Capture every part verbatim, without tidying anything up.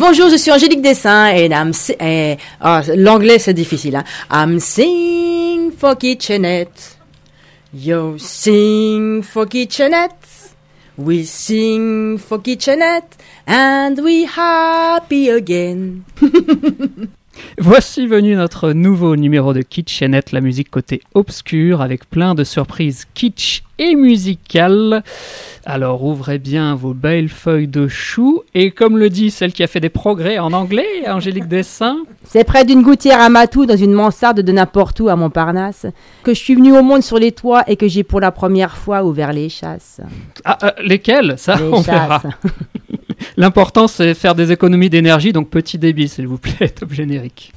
Bonjour, je suis Angélique Dessin et, I'm si- et oh, l'anglais c'est difficile. Hein. I'm sing for Kitchenette. Yo sing for Kitchenette. We sing for Kitchenette and we happy again. Voici venu notre nouveau numéro de Kitchenette, la musique côté obscur, avec plein de surprises kitsch et musicales. Alors ouvrez bien vos belles feuilles de chou, et comme le dit celle qui a fait des progrès en anglais, Angélique Dessin. C'est près d'une gouttière à Matou, dans une mansarde de n'importe où à Montparnasse, que je suis venue au monde sur les toits et que j'ai pour la première fois ouvert les chasses. Ah, euh, lesquelles? Ça, Les on verra. chasses. L'important, c'est faire des économies d'énergie, donc petit débit, s'il vous plaît, top générique.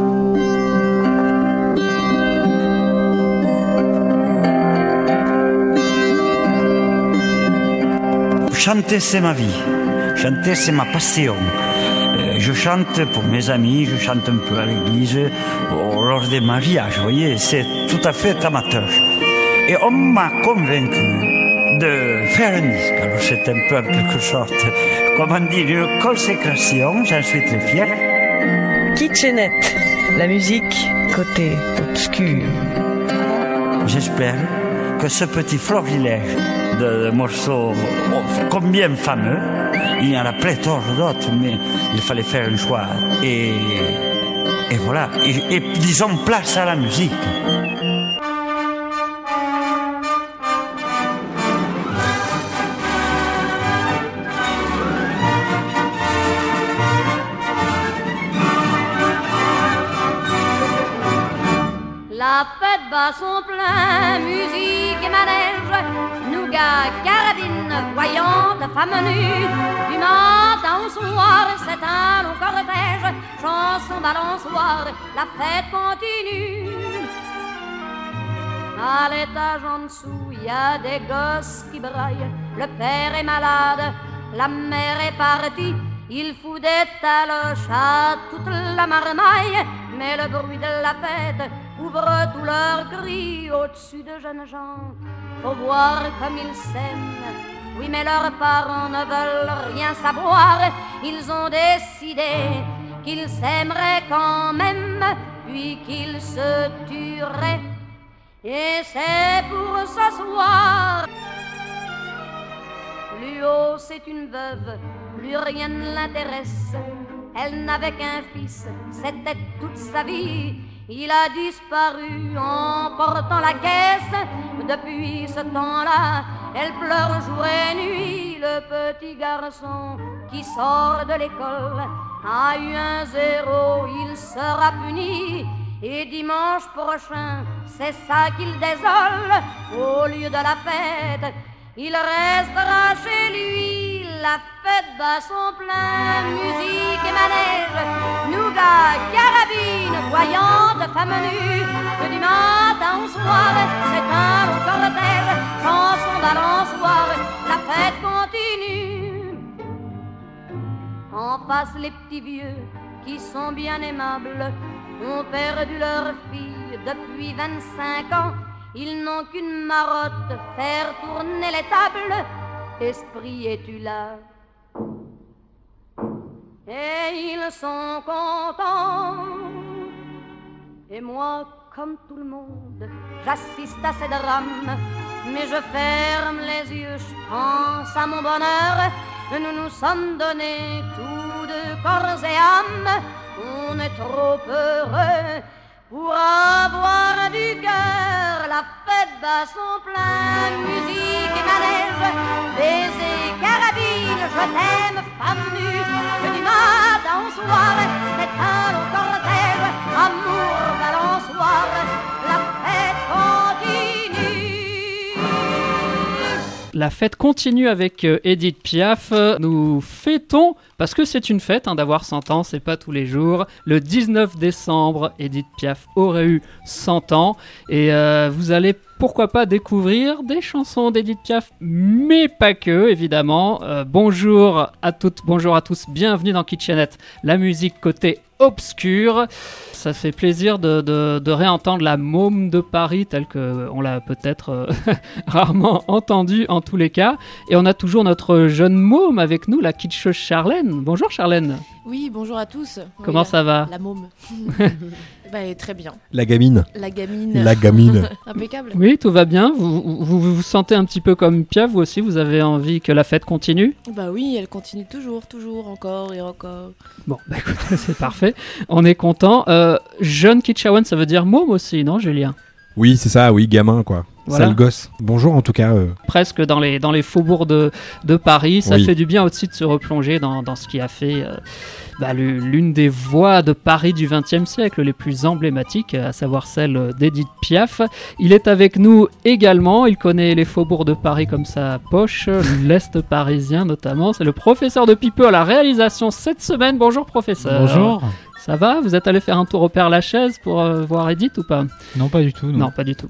Chanter, c'est ma vie. Chanter, c'est ma passion. Euh, je chante pour mes amis, je chante un peu à l'église, oh, lors des mariages, vous voyez, c'est tout à fait amateur. Et on m'a convaincu de faire un disque. Alors c'est un peu en quelque sorte, comment dire, une consécration, j'en suis très fier. Kitchenette, la musique côté obscur. J'espère que ce petit florilège de morceaux combien fameux, il y en a pléthore d'autres, mais il fallait faire un choix. Et, et voilà, et, et disons place à la musique. La fête bat son plein, musique et manège, nougat, carabine, voyante, femme nue. Du matin au soir, c'est un long cortège, chanson, balançoire, la fête continue. À l'étage en dessous, y a des gosses qui braillent, le père est malade, la mère est partie. Il fout des taloches à toute la marmaille, mais le bruit de la fête ouvre tous leurs cris au-dessus de jeunes gens. Faut voir comme ils s'aiment, oui, mais leurs parents ne veulent rien savoir. Ils ont décidé qu'ils s'aimeraient quand même, puis qu'ils se tueraient. Et c'est pour ce soir. Plus haut, c'est une veuve, plus rien ne l'intéresse. Elle n'avait qu'un fils, c'était toute sa vie. Il a disparu en portant la caisse. Depuis ce temps-là, elle pleure jour et nuit. Le petit garçon qui sort de l'école a eu un zéro, il sera puni. Et dimanche prochain, c'est ça qu'il désole. Au lieu de la fête, il restera chez lui. La fête bat son plein, musique et manège, nougat, carabine, voyante, femme nue. Que du matin au soir, c'est un long cortège, chanson, balançoire, la fête continue. En face, les petits vieux qui sont bien aimables ont perdu leur fille depuis vingt-cinq ans. Ils n'ont qu'une marotte, faire tourner les tables. Esprit, es-tu là? Et ils sont contents. Et moi, comme tout le monde, j'assiste à ces drames. Mais je ferme les yeux, je pense à mon bonheur. Nous nous sommes donnés tous deux corps et âme. On est trop heureux pour avoir du cœur. La fête bat son plein, musique et manège, baiser, carabine, je t'aime, femme nue. Que du matin au soir, c'est un long cortège, amour, balançoire, la fête continue. La fête continue avec euh, Édith Piaf. Nous fêtons, parce que c'est une fête hein, d'avoir cent ans, c'est pas tous les jours. Le dix-neuf décembre, Édith Piaf aurait eu cent ans. Et euh, vous allez pourquoi pas découvrir des chansons d'Édith Piaf, mais pas que, évidemment. Euh, bonjour à toutes, bonjour à tous, bienvenue dans Kitchenette, la musique côté obscur. Ça fait plaisir de, de, de réentendre la môme de Paris telle qu'on l'a peut-être euh, rarement entendue en tous les cas. Et on a toujours notre jeune môme avec nous, la kitscheuse Charlène. Charlène. Bonjour Charlène. Oui, bonjour à tous. Comment oui, ça va? La môme. Bah, très bien. La gamine. La gamine. La gamine. Impeccable. Oui, tout va bien. Vous, vous vous vous sentez un petit peu comme Piaf, vous aussi? Vous avez envie que la fête continue? Bah oui, elle continue toujours, toujours, encore et encore. Bon, bah écoutez, c'est parfait. On est content. Euh, jeune Kitchawan, ça veut dire môme aussi, non, Julien? Oui, c'est ça, oui, gamin, quoi. Voilà. Sale gosse. Bonjour, en tout cas. Euh... Presque dans les, dans les faubourgs de, de Paris. Ça Oui. fait du bien aussi de se replonger dans, dans ce qui a fait euh, bah, le- l'une des voix de Paris du vingtième siècle les plus emblématiques, à savoir celle d'Édith Piaf. Il est avec nous également. Il connaît les faubourgs de Paris comme sa poche, l'Est parisien notamment. C'est le professeur de Pipeux à la réalisation cette semaine. Bonjour professeur. Bonjour. Ça va? Vous êtes allé faire un tour au Père-Lachaise pour euh, voir Edith ou pas? Non, pas du tout. Non. Non, pas du tout.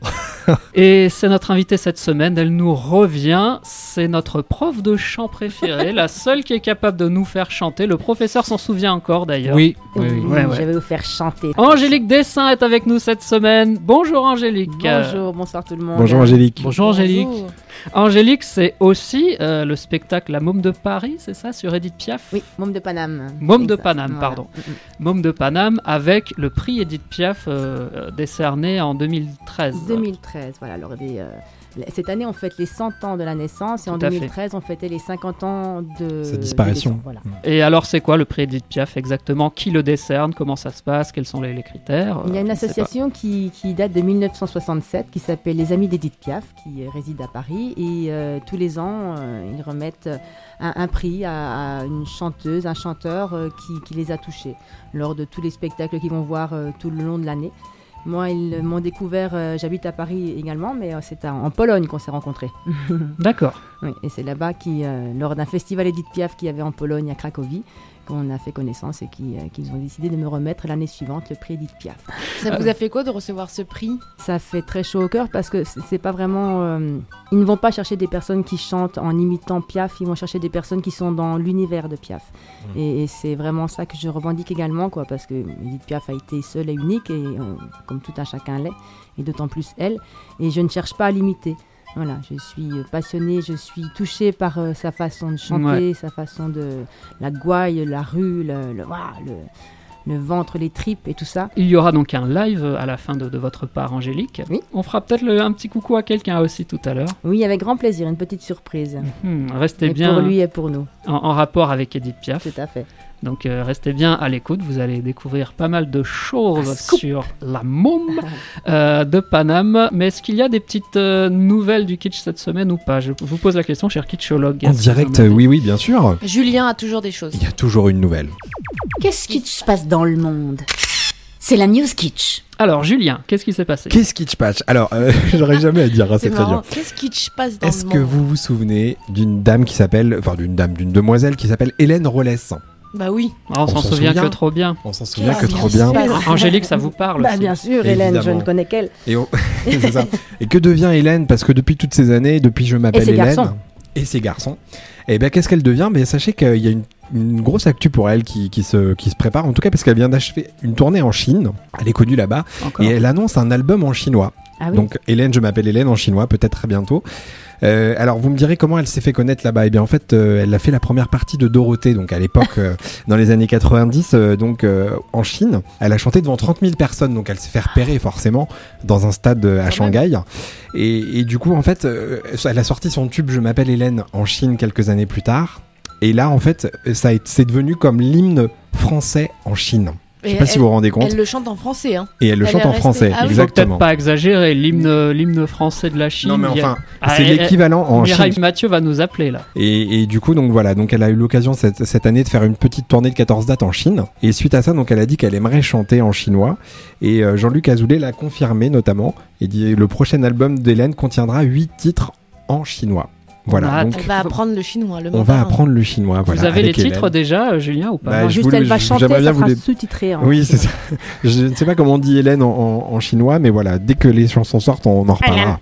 Et c'est notre invitée cette semaine, elle nous revient, c'est notre prof de chant préférée, la seule qui est capable de nous faire chanter. Le professeur s'en souvient encore d'ailleurs. Oui, oui, oui. Ouais, ouais. Je vais vous faire chanter. Angélique Dessin est avec nous cette semaine. Bonjour Angélique. Bonjour, bonsoir tout le monde. Bonjour Angélique. Bonjour Angélique. Bonjour. Angélique, c'est aussi euh, le spectacle La Môme de Paris, c'est ça, sur Edith Piaf? Oui, Môme de Paname. Môme C'est de ça. Paname, Voilà. pardon. Mm, mm. Môme de Paname avec le prix Edith Piaf euh, euh, décerné en deux mille treize. deux mille treize, voilà. lors des, euh, les- cette année, on fête les cent ans de la naissance et en Tout à fait. deux mille treize, on fêtait les cinquante ans de Sa disparition. de décès, voilà. Et alors, c'est quoi le prix Edith Piaf exactement? Qui le décerne? Comment ça se passe? Quels sont les, les critères? Il y a Euh, une je ne sais pas. association qui, qui date de mille neuf cent soixante-sept qui s'appelle Les Amis d'Edith Piaf, qui euh, réside à Paris. Et euh, tous les ans, euh, ils remettent un, un prix à, à une chanteuse, un chanteur euh, qui, qui les a touchés lors de tous les spectacles qu'ils vont voir euh, tout le long de l'année. Moi, ils m'ont découvert, euh, j'habite à Paris également, mais euh, c'est à- en Pologne qu'on s'est rencontrés. D'accord. Oui, et c'est là-bas, qui, euh, lors d'un festival Edith Piaf qu'il y avait en Pologne, à Cracovie, qu'on a fait connaissance et qui, euh, qu'ils ont décidé de me remettre l'année suivante le prix Edith Piaf. Ça vous a fait quoi de recevoir ce prix? Ça fait très chaud au cœur parce que c'est c'est pas vraiment. euh, ils ne vont pas chercher des personnes qui chantent en imitant Piaf, ils vont chercher des personnes qui sont dans l'univers de Piaf. Et, et c'est vraiment ça que je revendique également, quoi, parce que Edith Piaf a été seule et unique, et euh, comme tout un chacun l'est, et d'autant plus elle. Et je ne cherche pas à l'imiter. Voilà, je suis euh, passionnée, je suis touchée par euh, sa façon de chanter, sa façon de. La gouaille, la rue, le, le, ouah, le, le ventre, les tripes et tout ça. Il y aura donc un live à la fin de, de votre part, Angélique. Oui. On fera peut-être le- un petit coucou à quelqu'un aussi tout à l'heure. Oui, avec grand plaisir, une petite surprise. Hmm, restez Et bien pour lui et pour nous, en, en rapport avec Edith Piaf. tout à fait. Donc euh, restez bien à l'écoute, vous allez découvrir pas mal de choses Un scoop. sur la môme euh, de Paname. Mais est-ce qu'il y a des petites euh, nouvelles du kitsch cette semaine ou pas? Je vous pose la question, cher kitschologue. En Est-ce que direct, vous en avez? oui, oui, bien sûr. Julien a toujours des choses. Il y a toujours une nouvelle. Qu'est-ce qui se passe dans le monde? C'est la News Kitsch. Alors Julien, qu'est-ce qui s'est passé? Qu'est-ce qui te patch? Alors, euh, j'aurais jamais à dire, hein, c'est C'est très marrant. bien. Qu'est-ce qui se passe dans Est-ce le que monde? vous vous souvenez d'une dame qui s'appelle, enfin d'une dame, d'une demoiselle qui s'appelle Hélène Rollès? Bah oui. Ah, on s'en souvient que trop bien. On s'en souvient Ah, que bien trop sûr. bien. Angélique, ça vous parle Bah, aussi. bien sûr, Hélène, je Évidemment. ne connais qu'elle. Et, on- c'est ça. Et que devient Hélène? Parce que depuis toutes ces années, depuis je m'appelle Et ses Hélène garçons. et ses garçons, et bien qu'est-ce qu'elle devient? Ben sachez qu'il y a une, une grosse actu pour elle qui, qui, se, qui se prépare, en tout cas parce qu'elle vient d'achever une tournée en Chine. Elle est connue là-bas Encore. et elle annonce un album en chinois. Ah oui. Donc Hélène, je m'appelle Hélène en chinois, peut-être très bientôt. Euh, alors vous me direz comment elle s'est fait connaître là-bas. Eh bien en fait, euh, elle a fait la première partie de Dorothée, donc à l'époque euh, dans les années quatre-vingt-dix, euh, donc euh, en Chine. Elle a chanté devant trente mille personnes, donc elle s'est fait repérer forcément dans un stade euh, à Shanghai. Et, et du coup en fait, euh, elle a sorti son tube Je m'appelle Hélène en Chine quelques années plus tard. Et là en fait, ça a été- c'est devenu comme l'hymne français en Chine. Je sais Et pas si elle- vous vous rendez compte. Elle le chante en français, hein. Et elle le elle chante est en restée- français, Ah oui. Faut exactement. peut-être pas exagérer, l'hymne, l'hymne français de la Chine. Non mais il y a- enfin, Ah, c'est et- et- l'équivalent en Mireille Chine. Mathieu va nous appeler là. Et, et du coup, donc voilà, donc elle a eu l'occasion cette, cette année de faire une petite tournée de quatorze dates en Chine. Et suite à ça, donc elle a dit qu'elle aimerait chanter en chinois. Et euh, Jean-Luc Azoulay l'a confirmé notamment. Et dit le prochain album d'Hélène contiendra huit titres en chinois. Voilà, Ah, donc Elle va apprendre le chinois, le on va mandarin. apprendre le chinois. Voilà, vous avez les avec Hélène. titres déjà, euh, Julien, ou pas? Bah, Non, je juste voulais- elle va je- chanter, j'aimerais bien ça vous sera les- sous-titré. en Oui, c'est chinois. ça. Je ne sais pas comment on dit Hélène en, en- en chinois, mais voilà, dès que les chansons sortent, on en reparlera.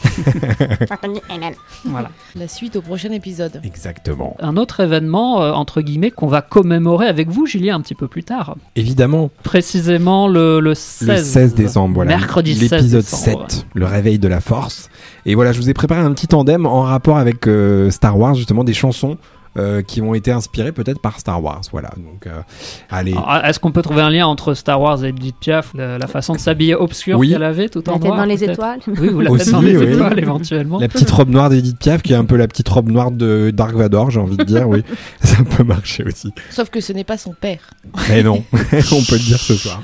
Voilà. La suite au prochain épisode. Exactement. Un autre événement, euh, entre guillemets, qu'on va commémorer avec vous, Julien, un petit peu plus tard. Évidemment, Précisément le, le seize. le seize décembre, voilà. Mercredi seize l'épisode décembre. sept, le réveil de la force. Et voilà, je vous ai préparé un petit tandem en rapport avec euh, Star Wars, justement, des chansons euh, qui ont été inspirés peut-être par Star Wars. Voilà. Donc, euh, allez. Alors, est-ce qu'on peut trouver un lien entre Star Wars et Edith Piaf, la, la façon de s'habiller obscure Oui. qu'elle avait tout en La tête noir dans les peut-être étoiles. Oui, ou la Aussi, tête dans les oui. étoiles éventuellement. La petite robe noire d'Edith Piaf, qui est un peu la petite robe noire de Dark Vador, j'ai envie de dire, oui. Ça peut marcher aussi. Sauf que ce n'est pas son père. Mais non, on peut le dire ce soir.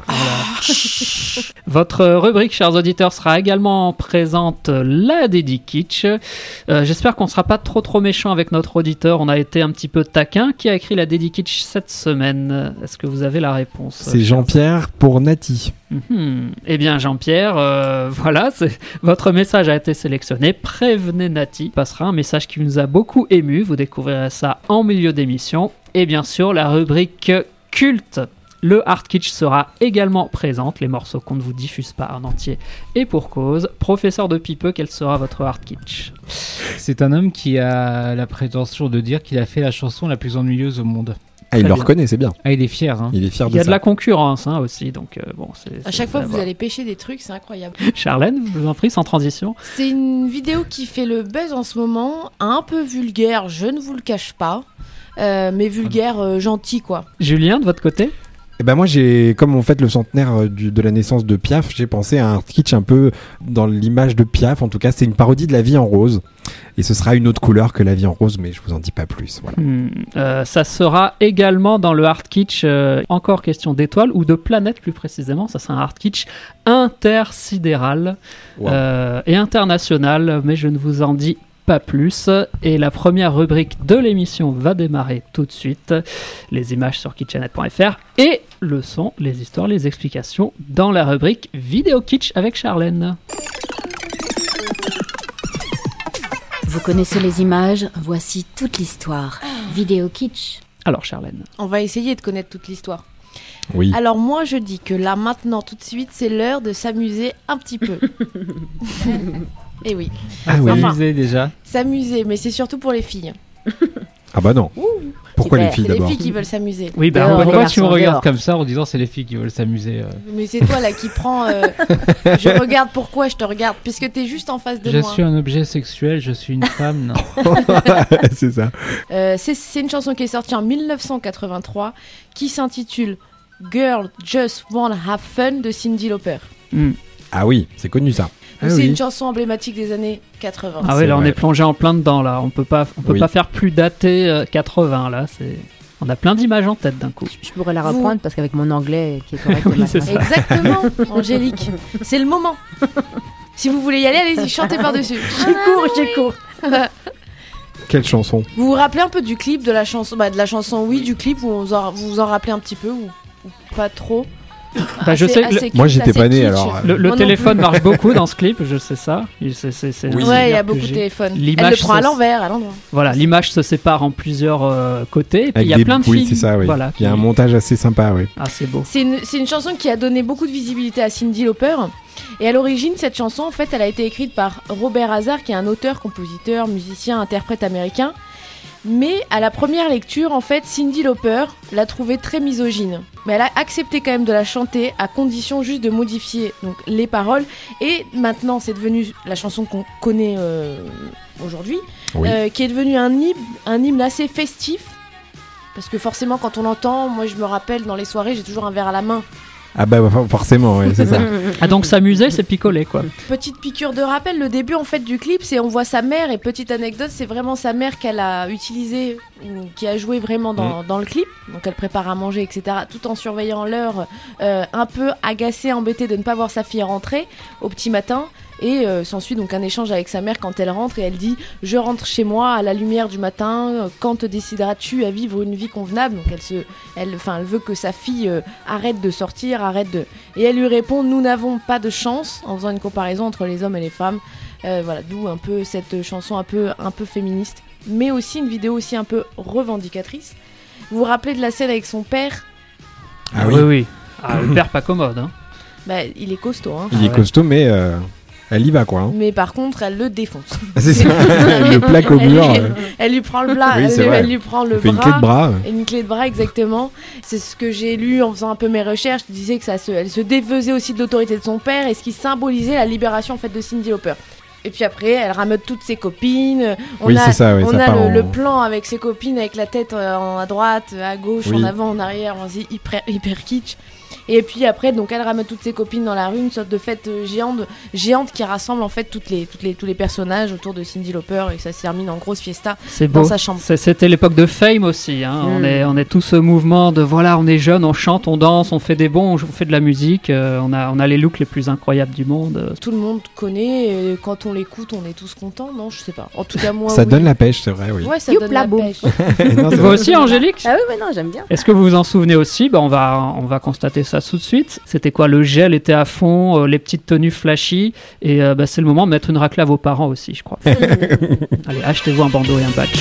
Votre rubrique, chers auditeurs, sera également présente la Dédi Kitsch. Euh, j'espère qu'on ne sera pas trop trop méchant avec notre auditeur. On a été un petit peu taquin. Qui a écrit la Dédi Kitsch cette semaine? Est-ce que vous avez la réponse? C'est Jean-Pierre pour Nati. Mm-hmm. Eh bien, Jean-Pierre, euh, voilà, c'est... votre message a été sélectionné. Prévenez Nati. Il passera un message qui nous a beaucoup ému. Vous découvrirez ça en milieu d'émission. Et bien sûr, la rubrique culte. Le Art Kitsch sera également présente, les morceaux qu'on ne vous diffuse pas en entier. Et pour cause, professeur de Pipeux, quel sera votre Art Kitsch? C'est un homme qui a la prétention de dire qu'il a fait la chanson la plus ennuyeuse au monde. Ah, il Très le bien. reconnaît, c'est bien. Ah, il est fier, hein. Il est fier Il de y a ça. de la concurrence hein, aussi, donc euh, bon, c'est... À c'est- chaque fois, ça vous va. allez pêcher des trucs, c'est incroyable. Charlène, je vous en prie, sans transition. C'est une vidéo qui fait le buzz en ce moment, un peu vulgaire, je ne vous le cache pas, euh, mais vulgaire, euh, gentil quoi. Julien, de votre côté? Eh ben moi, j'ai, comme on fête le centenaire euh, du, de la naissance de Piaf, j'ai pensé à un sketch un peu dans l'image de Piaf. En tout cas, c'est une parodie de La Vie en rose. Et ce sera une autre couleur que La Vie en rose, mais je vous en dis pas plus. Voilà. Hmm, euh, ça sera également dans le Art Kitsch, euh, encore question d'étoiles ou de planètes plus précisément. Ça sera un Art Kitsch intersidéral Wow. euh, et international, mais je ne vous en dis pas plus. Et la première rubrique de l'émission va démarrer tout de suite. Les images sur kitchenet point f r et le son, les histoires, les explications dans la rubrique Vidéo Kitsch avec Charlène. Vous connaissez les images, voici toute l'histoire. Vidéo kitsch. Alors Charlène. On va essayer de connaître toute l'histoire. Oui. Alors moi je dis que là maintenant tout de suite c'est l'heure de s'amuser un petit peu. Et oui, Ah oui. Enfin, Amusé déjà. s'amuser, mais c'est surtout pour les filles. Ah bah non. Pourquoi Super. les filles C'est les d'abord filles qui veulent s'amuser. Oui, ben Dehors, on les va- Pourquoi garçons, tu me regardes dehors. comme ça en disant c'est les filles qui veulent s'amuser euh. Mais c'est toi là qui prends. euh, Je regarde pourquoi je te regarde, puisque t'es juste en face de Je moi. suis un objet sexuel, je suis une femme, non. C'est ça. Euh, c'est, c'est une chanson qui est sortie en dix-neuf cent quatre-vingt-trois qui s'intitule Girl Just Wanna Have Fun de Cyndi Lauper. Hmm. Ah oui, c'est connu ça. Ah c'est oui. une chanson emblématique des années quatre-vingts. Ah C'est oui, là on vrai. est plongé en plein dedans là. On peut pas, on peut Oui. pas faire plus daté euh, quatre-vingts là. C'est, on a plein d'images en tête d'un coup. Je pourrais la Vous- reprendre parce qu'avec mon anglais qui est correct. Oui, le c'est matin. ça. Exactement, Angélique. C'est le moment. Si vous voulez y aller, allez-y, chantez par-dessus. Je cours, je cours. Quelle chanson. Vous vous rappelez un peu du clip de la chanson, bah, de la chanson oui, du clip, où on vous en, vous vous en rappelez un petit peu ou, ou pas trop. Bah, je Assez- sais, le- assez Moi, culte, j'étais assez pas né, kitsch. alors, euh, Le, le Moi non téléphone plus. marche beaucoup dans ce clip, je sais ça. Il- c'est- c'est- c'est un Oui. Ouais, il y a souvenir beaucoup que de j'ai. téléphones. L'image, Elle le prend à ça- l'envers, à l'endroit. Voilà, l'image se sépare en plusieurs euh, côtés. Et puis Avec il y a des- plein de oui, filles. c'est ça, oui. Voilà, Il y a un qui- montage assez sympa, oui. Ah, c'est beau. C'est une, c'est une chanson qui a donné beaucoup de visibilité à Cyndi Lauper. Et à l'origine, cette chanson, en fait, elle a été écrite par Robert Hazard, qui est un auteur, compositeur, musicien, interprète américain. Mais à la première lecture, en fait, Cyndi Lauper l'a trouvée très misogyne. Mais elle a accepté quand même de la chanter à condition juste de modifier donc, les paroles. Et maintenant, c'est devenu la chanson qu'on connaît euh, aujourd'hui, Oui. euh, qui est devenue un hymne, un hymne assez festif. Parce que forcément, quand on l'entend, moi je me rappelle dans les soirées, j'ai toujours un verre à la main. Ah bah for- forcément, ouais, c'est ça. Ah, donc s'amuser, c'est picoler quoi. Petite piqûre de rappel, le début en fait du clip, c'est on voit sa mère, et petite anecdote, c'est vraiment sa mère qu'elle a utilisée, ou qui a joué vraiment dans, dans le clip. Donc elle prépare à manger, et cetera. Tout en surveillant l'heure, euh, un peu agacée, embêtée de ne pas voir sa fille rentrer au petit matin. Et euh, s'ensuit donc un échange avec sa mère quand elle rentre, et elle dit « Je rentre chez moi à la lumière du matin, quand te décideras-tu à vivre une vie convenable ?» Donc elle, se, elle, enfin, elle veut que sa fille euh, arrête de sortir, arrête de... Et elle lui répond « Nous n'avons pas de chance », en faisant une comparaison entre les hommes et les femmes. Euh, voilà, d'où un peu cette chanson un peu, un peu féministe, mais aussi une vidéo aussi un peu revendicatrice. Vous vous rappelez de la scène avec son père? Ah oui, oui. oui. Ah, le père pas commode. Hein. Bah, il est costaud, hein. Il Ah est ouais. costaud, mais euh, elle y va, quoi. Hein. Mais par contre, elle le défonce. C'est ça, le plaque au Elle mur. lui- euh, Elle lui prend le bras, Oui, elle, c'est lui- vrai. elle lui prend le elle fait une bras. clé de bras. euh. Une clé de bras, exactement. C'est ce que j'ai lu en faisant un peu mes recherches. Je disais que ça se, elle se défaisait aussi de l'autorité de son père, et ce qui symbolisait la libération en fait de Cyndi Lauper. Et puis après, elle rameute toutes ses copines. On Oui, a, c'est ça, ouais, on ça a part le, en- le plan avec ses copines, avec la tête euh, en- à droite, à gauche, Oui. en avant, en arrière. On se dit hyper, hyper kitsch. Et puis après, donc elle rameute toutes ses copines dans la rue, une sorte de fête euh, géante, géante qui rassemble en fait toutes les, toutes les, tous les personnages autour de Cyndi Lauper et ça se termine en grosse fiesta C'est dans beau. sa chambre. C'est- C'était l'époque de Fame aussi. Hein. Mm. On, est, on est tout ce mouvement de voilà, on est jeune, on chante, on danse, on fait des bons, on fait de la musique. euh, on, a, on a les looks les plus incroyables du monde. Tout le monde connaît, et quand on l'écoute, on est tous contents, non? Je sais pas. En tout cas, moi. Ça oui. donne la pêche, c'est vrai, oui. Ouais, ça Youp, donne la la boum. pêche. Non, c'est Vous vrai. aussi, Angélique? Ah oui, mais non, j'aime bien. Est-ce que vous vous en souvenez aussi? Ben, on, va, on va constater ça tout de suite. C'était quoi? Le gel était à fond, euh, les petites tenues flashy. Et euh, ben, c'est le moment de mettre une raclée à vos parents aussi, je crois. Allez, achetez-vous un bandeau et un badge.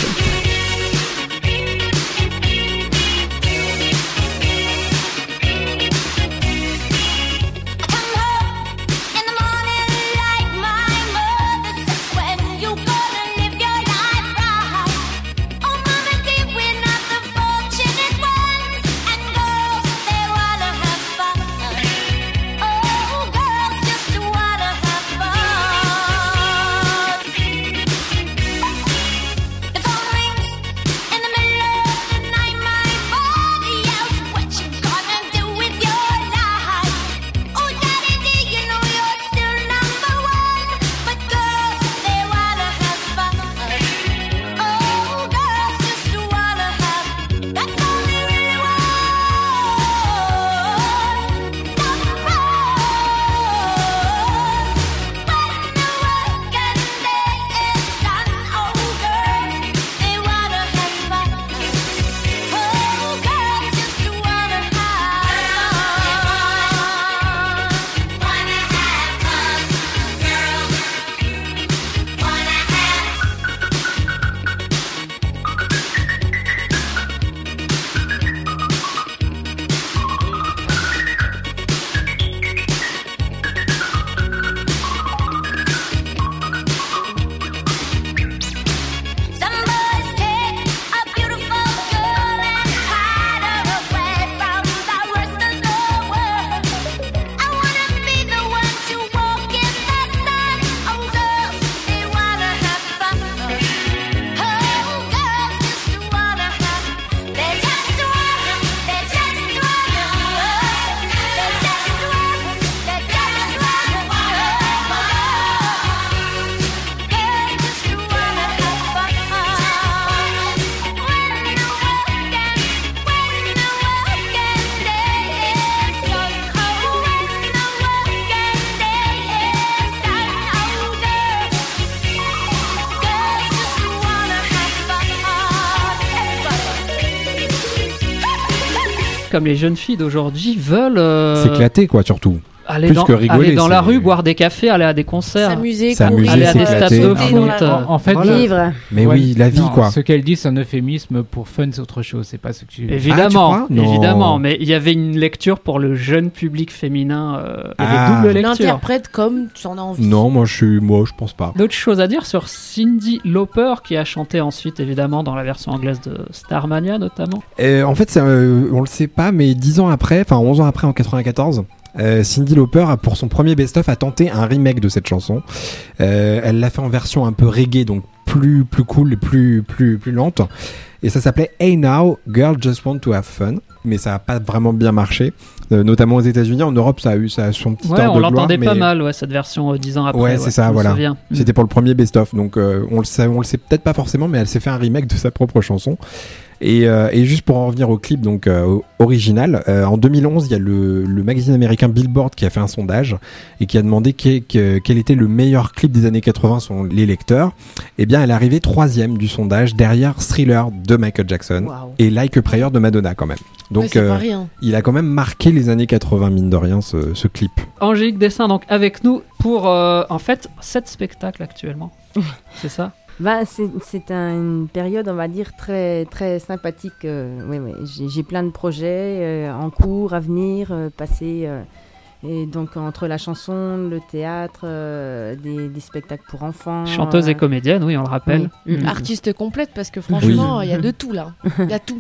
Comme les jeunes filles d'aujourd'hui veulent euh, S'éclater, quoi, surtout. aller plus dans, que rigoler, aller dans la c'est- rue, boire des cafés, aller à des concerts, S'amuser, S'amuser, courir, aller à des s'éclater. stades de sauter dans la foot. rue. En fait, Voilà. Vivre. Mais Ouais. oui, la vie, Non, quoi. Ce qu'elle dit, c'est un euphémisme pour fun, c'est autre chose. C'est pas ce que tu. Évidemment, Ah, tu crois Non. évidemment, mais il y avait une lecture pour le jeune public féminin. Euh, il y avait Ah. double lecture. L'interprète comme tu en as envie. Non, moi, je suis, moi, je pense pas. D'autres choses à dire sur Cyndi Lauper qui a chanté ensuite évidemment dans la version anglaise de Starmania notamment. Euh, en fait, c'est, euh, on le sait pas, mais dix ans après, enfin onze ans après, en quatre-vingt-quatorze, euh, Cyndi Lauper, a, pour son premier best-of, a tenté un remake de cette chanson. Euh, elle l'a fait en version un peu reggae, donc plus plus cool, plus plus plus lente. Et ça s'appelait Hey Now, Girl Just Want to Have Fun. Mais ça a pas vraiment bien marché, euh, notamment aux États-Unis. En Europe, ça a eu ça a son petit Ouais, heure on de l'entendait gloire, pas mais mal, ouais, cette version euh, dix ans après. Ouais, c'est ça, je me voilà. souviens. Mm. C'était pour le premier best-of, donc euh, on le sait, on le sait peut-être pas forcément, mais elle s'est fait un remake de sa propre chanson. Et, euh, et juste pour en revenir au clip donc euh, original, euh, en deux mille onze, il y a le, le magazine américain Billboard qui a fait un sondage et qui a demandé quel, quel, quel était le meilleur clip des années quatre-vingts selon les lecteurs. Et bien, elle est arrivée troisième du sondage derrière Thriller de Michael Jackson Wow. et Like a Prayer de Madonna quand même. Donc, Ouais, c'est euh, pas rien. il a quand même marqué les années quatre-vingts mine de rien ce, ce clip. Angélique Dessin donc avec nous pour euh, en fait sept spectacles actuellement. C'est ça? Ben, c'est c'est un- une période, on va dire, très, très sympathique. euh, oui, oui. J'ai j'ai plein de projets euh, en cours, à venir, euh, passer. euh, et donc, entre la chanson, le théâtre, euh, des, des spectacles pour enfants. Chanteuse euh, et comédienne, oui, on le rappelle. oui. Mm. Artiste complète parce que franchement, il y a de tout là. Il y a tout.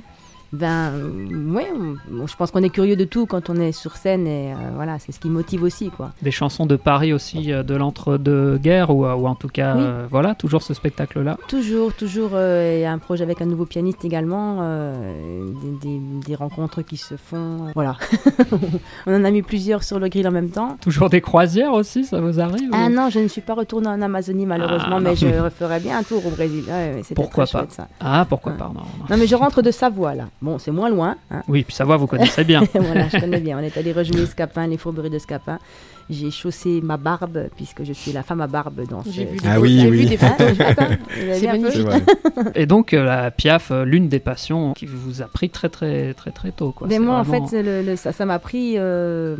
Ben, euh, ouais, on- je pense qu'on est curieux de tout quand on est sur scène et euh, voilà, c'est ce qui motive aussi, quoi. Des chansons de Paris aussi, euh, de l'entre-deux-guerres, ou, euh, ou en tout cas, Oui. euh, voilà, toujours ce spectacle-là. Toujours, toujours, euh, il y a un projet avec un nouveau pianiste également, euh, des, des- des rencontres qui se font, euh, voilà. On en a mis plusieurs sur le grill en même temps. Toujours des croisières aussi, ça vous arrive Ah ou- non, je ne suis pas retournée en Amazonie malheureusement, Ah, mais non. je referai bien un tour au Brésil. Ouais, ouais, c'était Pourquoi très pas chouette, ça. Ah, pourquoi Ouais. pas, non, non. Non, mais je rentre de Savoie là. Bon, c'est moins loin. Hein. Oui, puis Savoie, vous connaissez bien. Voilà, je connais bien. On est allé rejouer Scapin, les fourberies de Scapin. J'ai chaussé ma barbe, puisque je suis la femme à barbe dans ce... J'ai vu des Ah photos- oui, j'ai oui. vu des photos. Attends, vous avez C'est vu un peu magnifique. C'est vrai. Et donc, euh, la Piaf, euh, l'une des passions qui vous a pris très, très, très, très tôt, quoi. Mais C'est moi, vraiment- en fait, le- le- ça ça m'a pris. euh,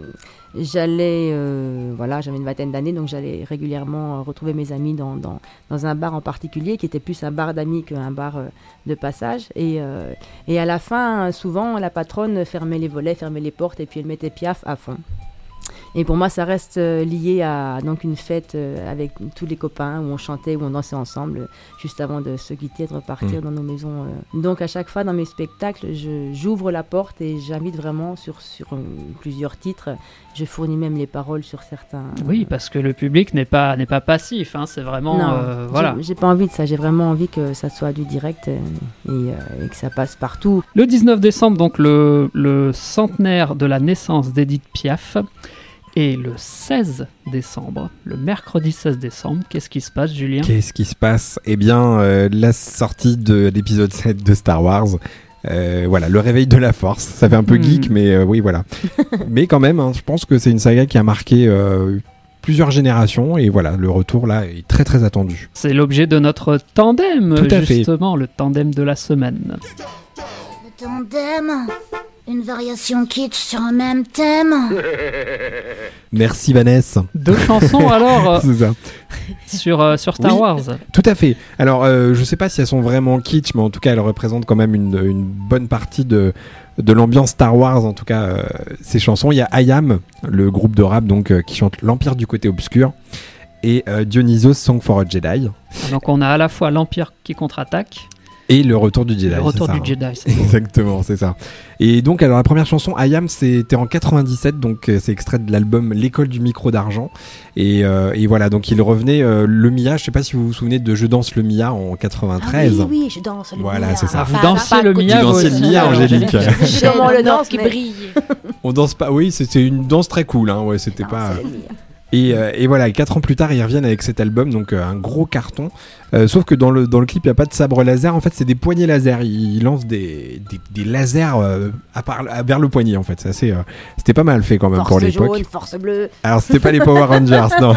j'allais. euh, voilà, j'avais une vingtaine d'années, donc j'allais régulièrement euh, retrouver mes amis dans, dans, dans un bar en particulier, qui était plus un bar d'amis qu'un bar euh, de passage. Et, euh, et à la fin, souvent, la patronne fermait les volets, fermait les portes, et puis elle mettait Piaf à fond. Et pour moi, ça reste euh, lié à donc une fête euh, avec tous les copains où on chantait, où on dansait ensemble, euh, juste avant de se quitter, de repartir dans nos maisons. euh. Donc à chaque fois dans mes spectacles, je- j'ouvre la porte et j'invite vraiment sur, sur euh, plusieurs titres. Je fournis même les paroles sur certains. Oui, parce que le public n'est pas, n'est pas passif, hein, c'est vraiment... Non, euh, voilà. j'ai- j'ai pas envie de ça. J'ai vraiment envie que ça soit du direct euh, et, euh, et que ça passe partout. Le dix-neuf décembre, donc le, le centenaire de la naissance d'Edith Piaf. Et le seize décembre, le mercredi seize décembre, qu'est-ce qui se passe, Julien? Qu'est-ce qui se passe? Eh bien, euh, la sortie de l'épisode sept de Star Wars. Euh, voilà, le réveil de la Force. Ça fait un peu Mm. geek, mais euh, oui, voilà. Mais quand même, hein, je pense que c'est une saga qui a marqué euh, plusieurs générations. Et voilà, le retour là est très très attendu. C'est l'objet de notre tandem, Tout à fait. justement, le tandem de la semaine. Le tandem, une variation kitsch sur un même thème. Merci Vanessa. Deux chansons alors euh, C'est ça. sur, euh, sur Star Oui. Wars. Tout à fait. Alors, euh, je sais pas si elles sont vraiment kitsch, mais en tout cas, elles représentent quand même une, une bonne partie de, de l'ambiance Star Wars. En tout cas, euh, ces chansons. Il y a I Am, le groupe de rap donc euh, qui chante l'Empire du côté obscur, et euh, Dionysos Song for a Jedi, Donc on a à la fois l'Empire qui contre-attaque et le retour du Jedi. et le retour c'est ça, du hein. Jedi. c'est beau. Exactement, c'est ça. Et donc, alors la première chanson, I Am, c'était en quatre-vingt-dix-sept, donc euh, c'est extrait de l'album L'école du micro d'argent. Et, euh, et voilà, donc il revenait euh, le Mia. Je sais pas si vous vous souvenez de Je danse le Mia en quatre-vingt-treize. Ah oui, oui, je danse le Voilà, Mia. c'est ça. Ah, vous Enfin, dansez pas le côté- Mia, Tu vous dansais le aussi. Mia, Angélique. Sûrement le danse, qui mais- brille. On danse pas, oui, c'était une danse très cool, hein. Ouais, c'était Non, pas. c'est le Mia. Et, euh, et voilà, quatre ans plus tard, ils reviennent avec cet album, donc euh, un gros carton. Euh, sauf que dans le, dans le clip, il n'y a pas de sabre laser. En fait, c'est des poignées laser. Ils, ils lancent des, des, des lasers euh, à part, à- vers le poignet, en fait. C'est assez, euh, c'était pas mal fait quand même pour Force l'époque. jaune, force bleue. Alors, c'était pas les Power Rangers, non.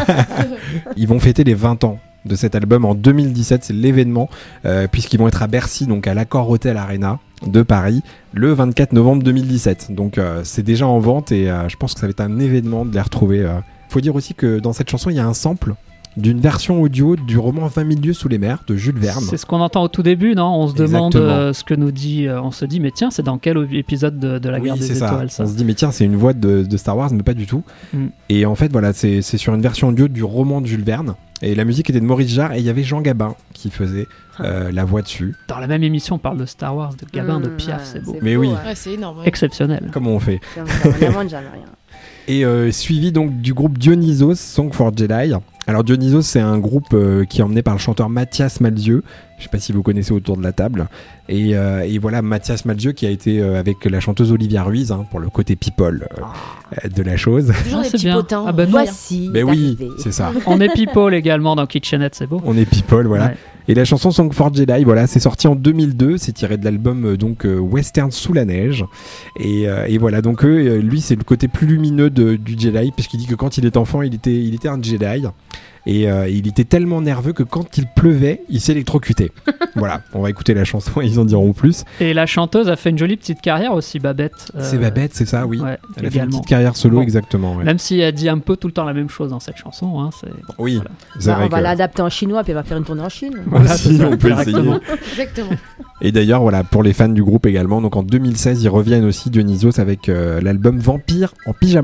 Ils vont fêter les vingt ans de cet album en deux mille dix-sept. C'est l'événement, euh, puisqu'ils vont être à Bercy, donc à l'Accor Hotel Arena de Paris, le vingt-quatre novembre deux mille dix-sept. Donc, euh, c'est déjà en vente et euh, je pense que ça va être un événement de les retrouver. Euh. Faut dire aussi que dans cette chanson, il y a un sample d'une version audio du roman vingt mille lieues sous les mers de Jules Verne. C'est ce qu'on entend au tout début, non? On se demande Exactement. euh, ce que nous dit. euh, on se dit, mais tiens, c'est dans quel épisode de, de la Oui, guerre c'est des ça. étoiles ça? On se dit, mais tiens, c'est une voix de, de Star Wars, mais pas du tout. Mm. Et en fait, voilà, c'est c'est sur une version audio du roman de Jules Verne. Et la musique était de Maurice Jarre et il y avait Jean Gabin qui faisait euh, la voix dessus. Dans la même émission, on parle de Star Wars, de Gabin, de Mmh, Piaf, ouais, c'est beau. Mais oui. hein. Ouais, c'est énorme. ouais. Exceptionnel. Comment on fait? Comme ça, on n'invente jamais rien. Et euh, suivi donc du groupe Dionysos, Song for Jedi. Alors Dionysos, c'est un groupe euh, qui est emmené par le chanteur Mathias Malzieu. Je sais pas si vous connaissez autour de la table. Et, euh, et voilà, Mathias Malzieu qui a été euh, avec la chanteuse Olivia Ruiz hein, pour le côté people euh, de la chose. Toujours Ah, des c'est petits bien. potins. Ah, bah non. Voici. Mais oui, arrivé. c'est ça. On est people également dans Kitchenette, c'est beau. On est people, voilà. Ouais. Et la chanson Song for Jedi, voilà, c'est sorti en deux mille deux, c'est tiré de l'album euh, donc euh, Western sous la neige. Et, euh, et voilà, donc euh, lui c'est le côté plus lumineux de, du Jedi, puisqu'il dit que quand il est enfant, il était, il était un Jedi. Et euh, il était tellement nerveux que quand il pleuvait, il s'électrocutait. Voilà, on va écouter la chanson et ils en diront plus. Et la chanteuse a fait une jolie petite carrière aussi, Babette. euh, C'est Babette, c'est ça, oui. Ouais, Elle a fait une également. petite carrière solo, Bon. exactement. Ouais. Même si elle dit un peu tout le temps la même chose dans cette chanson. Hein, c'est... bon, Oui, voilà. c'est Bah, vrai on va que- l'adapter en chinois, puis elle va faire une tournée en Chine. Voilà, Aussi, c'est ça, on peut essayer. directement. Exactement. Et d'ailleurs, voilà, pour les fans du groupe également, donc en deux mille seize, ils reviennent aussi Dionysos avec euh, l'album Vampire en pyjama.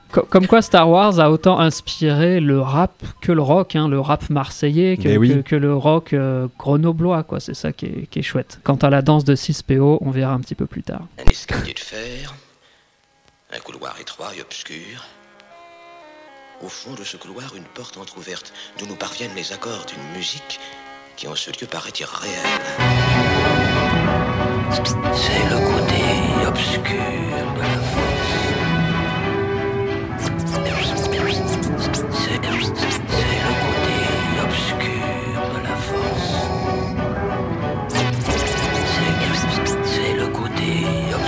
Co- comme quoi Star Wars a autant inspiré le rap que le rock, hein, le rap marseillais, que, oui. que, que le rock euh, grenoblois, quoi. C'est ça qui est, qui est chouette. Quant à la danse de six P O, on verra un petit peu plus tard. Un escalier de fer, un couloir étroit et obscur. Au fond de ce couloir, une porte entr'ouverte, d'où nous parviennent les accords d'une musique qui en ce lieu paraît irréelle. C'est le côté obscur de la force. C'est, c'est le côté obscur de la force. C'est, c'est le côté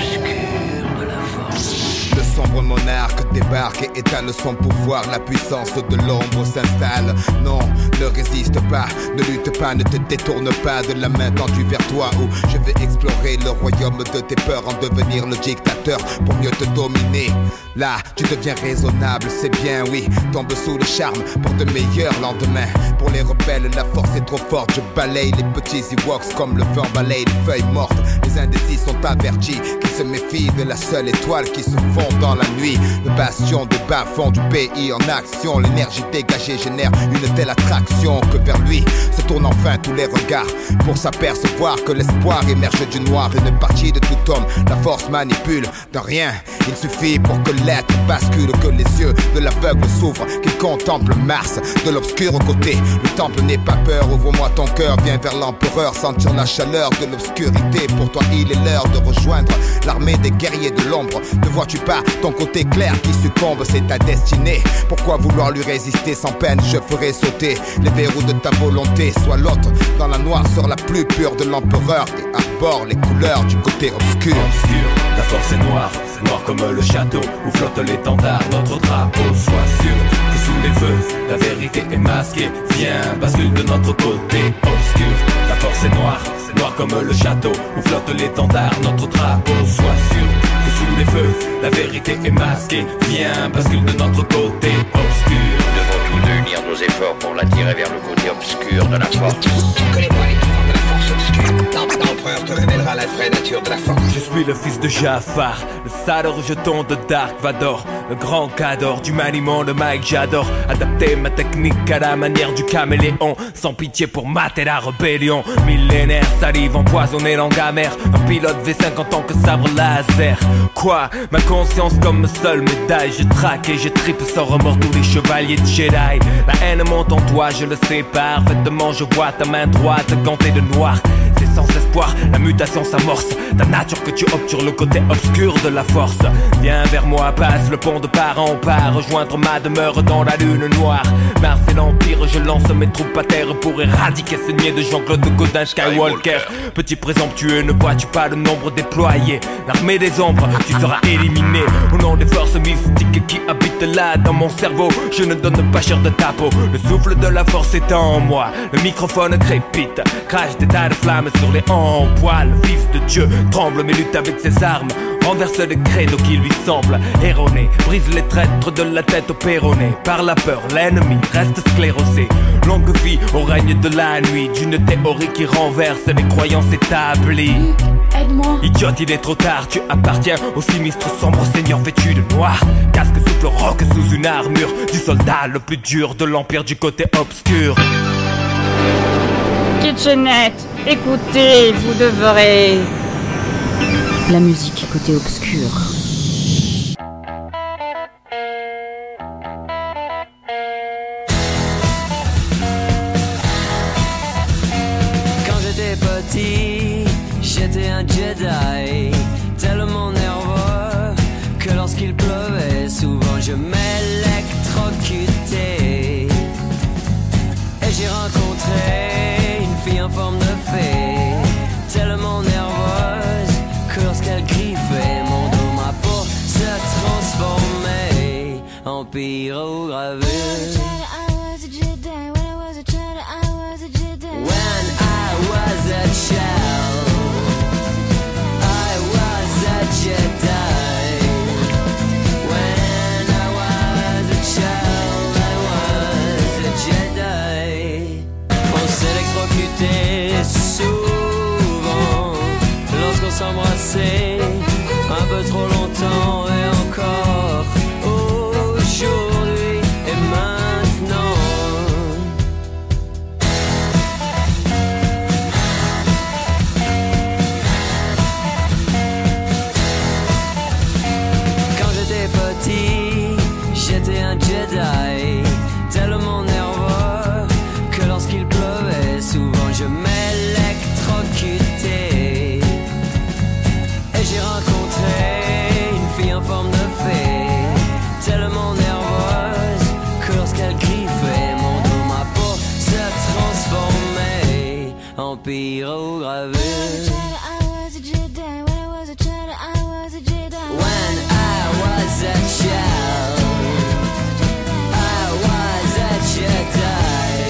obscur de la force. Le sombre monarque débarque et étale son pouvoir. La puissance de l'ombre s'installe. Non, ne résiste pas, ne lutte pas, ne te détourne pas de la main tendue vers toi. Où je vais explorer le royaume de tes peurs, en devenir le dictateur pour mieux te dominer. Là, tu deviens raisonnable, c'est bien, oui. Tombe sous le charme pour de meilleurs lendemains. Pour les rebelles, la force est trop forte. Je balaye les petits Ewoks comme le vent balaye les feuilles mortes. Les indécis sont avertis qu'ils se méfient de la seule étoile qui se fond dans la nuit. Le bastion de bas-fond du pays en action. L'énergie dégagée génère une telle attraction que vers lui se tournent enfin tous les regards pour s'apercevoir que l'espoir émerge du noir. Une partie de tout homme, la force manipule de rien. Il suffit pour que l'être bascule, que les yeux de l'aveugle s'ouvrent, qu'il contemple Mars de l'obscur côté. Le temple n'est pas peur, ouvre-moi ton cœur, viens vers l'empereur, sentir la chaleur de l'obscurité. Pour toi il est l'heure de rejoindre l'armée des guerriers de l'ombre. Ne vois-tu pas ton côté clair qui succombe, c'est ta destinée. Pourquoi vouloir lui résister sans peine? Je ferai sauter les verrous de ta volonté. Sois l'autre dans la noirceur la plus pure de l'empereur et arbore les couleurs du côté obscur. Obscur, la force est noire, noire comme le château où flotte l'étendard, notre drapeau. Sois sûr que sous les feux, la vérité est masquée. Viens, bascule de notre côté obscur. La force est noire, noire comme le château où flotte l'étendard, notre drapeau. Sois sûr que sous les feux, la vérité est masquée. Viens, bascule de notre côté obscur. Nous devons tous deux unir nos efforts pour l'attirer vers le côté obscur de la force. Tu connais pas les pouvoirs de la force obscure. L'empereur te révélera la vraie nature de la force. Je suis le fils de Jafar, le sale rejeton de Dark Vador, le grand cador du maniement de Mike. J'adore adapter ma technique à la manière du caméléon, sans pitié pour mater la rébellion. Millénaire, salive empoisonnée, langue amère, un pilote V cinq en tant que sabre laser. Quoi, ma conscience comme seule médaille. Je traque et je tripe sans remords tous les chevaliers de Jedi. La haine monte en toi, je le sais parfaitement. Je vois ta main droite gantée de noir. C'est sans espoir, la mutation s'amorce. Ta nature que tu obtures le côté obscur de la force. Viens vers moi, passe le pont de part en part, rejoindre ma demeure dans la lune noire. Mars et l'Empire, je lance mes troupes à terre pour éradiquer ce niais de Jean-Claude Godin Skywalker. Petit présomptueux, ne vois-tu pas le nombre déployé? L'armée des ombres, tu seras éliminé. Au nom des forces mystiques qui habitent là dans mon cerveau, je ne donne pas cher de ta peau. Le souffle de la force est en moi, le microphone crépite, crache des tas de flammes sur les en poil. Le fils de Dieu tremble mais lutte avec ses armes, renverse les credos qui lui semblent erronés, brise les traîtres de la tête au péroné. Par la peur, l'ennemi reste sclérosé. Longue vie au règne de la nuit, d'une théorie qui renverse les croyances établies. Aide-moi. Idiote, il est trop tard, tu appartiens au sinistre sombre seigneur vêtu de noir. Casque souffle roc sous une armure du soldat le plus dur de l'empire du côté obscur. Kitchenette, écoutez, vous devrez... La musique côté obscur. Quand j'étais petit, j'étais un Jedi, tellement nerveux que lorsqu'il pleuvait, souvent je m'électrocutais. Et j'ai rencontré une fille en forme de fée, tellement nerveuse que lorsqu'elle griffait mon dos, ma peau se transformait en pyrogravure. When I was a child, I was a Jedi. When I was a child, I was a Jedi. On s'électrocutait souvent lorsqu'on s'embrassait un peu trop longtemps et encore. Oh, pyrogravé. When I was a child, I was a Jedi.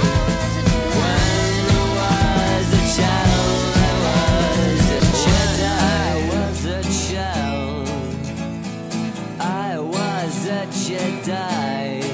When I was a child, I was a Jedi. I was a Jedi.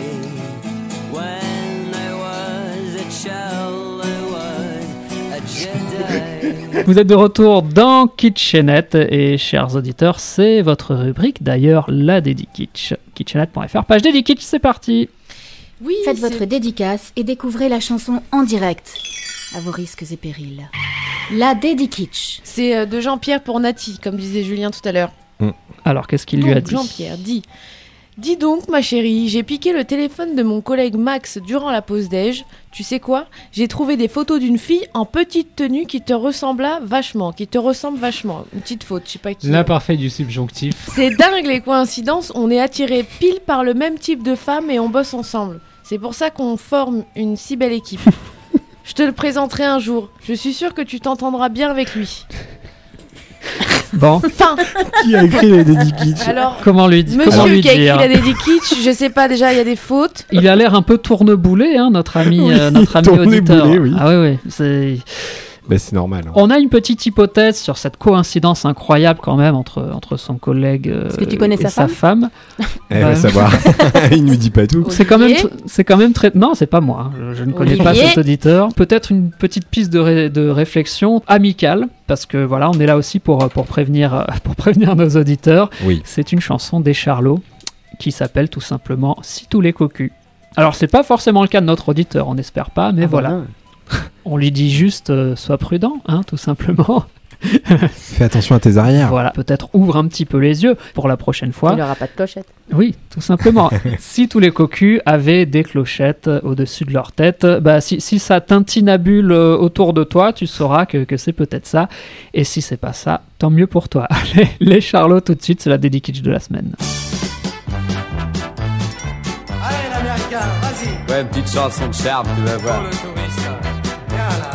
When I was a child, I was a Jedi. Vous êtes de retour dans Kitchenette et chers auditeurs, c'est votre rubrique d'ailleurs, la Dédikitsch. kitchenette point f r, page Dédikitsch, c'est parti. Oui, Faites c'est- votre dédicace et découvrez la chanson en direct, à vos risques et périls. La Dédikitsch. C'est euh, de Jean-Pierre pour Nati, comme disait Julien tout à l'heure. Alors qu'est-ce qu'il lui a Donc, dit? Jean-Pierre dit Dis donc, ma chérie, j'ai piqué le téléphone de mon collègue Max durant la pause déj. Tu sais quoi? J'ai trouvé des photos d'une fille en petite tenue qui te ressembla vachement, qui te ressemble vachement. Une petite faute, je sais pas qui. L'imparfait du subjonctif. C'est dingue les coïncidences, on est attirés pile par le même type de femme et on bosse ensemble. C'est pour ça qu'on forme une si belle équipe. Je te le présenterai un jour. Je suis sûre que tu t'entendras bien avec lui. Bon. Fin. Qui a écrit les Dédikitsch? Alors, Comment lui, di- comment monsieur lui qui a écrit dire la Dédikitsch, je sais pas, déjà il y a des fautes. Il a l'air un peu tourneboulé, hein, notre ami, Oui, euh, notre ami tourneboulé, auditeur. oui. Ah oui, oui. C'est... Ben, c'est normal. hein. On a une petite hypothèse sur cette coïncidence incroyable quand même entre, entre son collègue euh, Est-ce que tu connais et sa femme. Elle Bah, va savoir. Il nous dit pas tout. C'est quand même, Olivier tr- c'est quand même très. Non, c'est pas moi. hein. Je, je ne connais pas Olivier. cet auditeur. Peut-être une petite piste de, ré- de réflexion amicale, parce que voilà, on est là aussi pour pour prévenir euh, pour prévenir nos auditeurs. Oui. C'est une chanson des Charlots qui s'appelle tout simplement Si tous les cocus. Alors c'est pas forcément le cas de notre auditeur, on n'espère pas, mais Ah, voilà. voilà. On lui dit juste euh, sois prudent, hein, tout simplement. Fais attention à tes arrières. Voilà, peut-être ouvre un petit peu les yeux pour la prochaine fois. Il n'aura pas de clochette. Oui, tout simplement. Si tous les cocus avaient des clochettes euh, au-dessus de leur tête, bah, si, si ça tintinabule euh, autour de toi, tu sauras que, que c'est peut-être ça. Et si c'est pas ça, tant mieux pour toi. Allez, les Charlots tout de suite, c'est la Dédikitsch de la semaine. Allez, l'américain, vas-y. Ouais, une petite chanson de charme, tu vas voir. Pour le touriste. Viens là.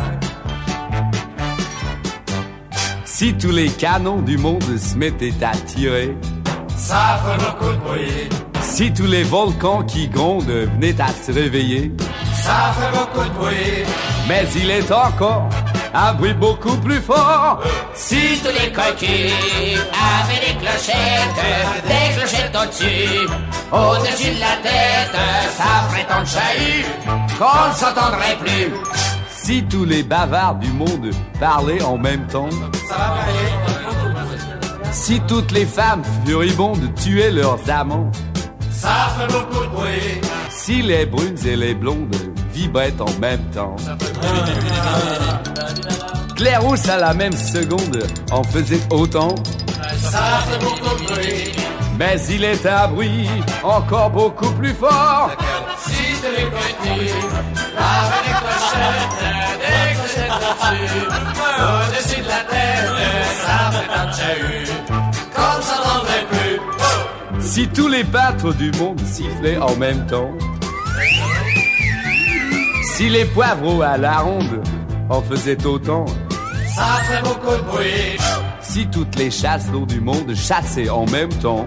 Si tous les canons du monde se mettaient à tirer, Ça fait beaucoup de bruit. si tous les volcans qui grondent venaient à se réveiller, Ça fait beaucoup de bruit. mais il est encore un bruit beaucoup plus fort. Si tous les cocus avaient des clochettes, des clochettes au-dessus, au-dessus de la tête, ça ferait tant de chahut qu'on ne s'entendrait plus. Si tous les bavards du monde parlaient en même temps, Ça va bien. si toutes les femmes furibondes tuaient leurs amants, Ça fait beaucoup de bruit. si les brunes et les blondes vibraient en même temps, Claire Rousse à la même seconde en faisait autant, Ça fait beaucoup de bruit. mais il est un bruit encore beaucoup plus fort. Si tous les cocus avaient des clochettes, des clochettes au-dessus, au-dessus de la tête, ça fait tant de chahut qu'on ne s'entendrait plus. Oh. Si tous les pâtres du monde sifflaient en même temps, si les poivreaux à la ronde en faisaient autant, Ça fait beaucoup de bruit. si toutes les chasseaux du monde chassaient en même temps,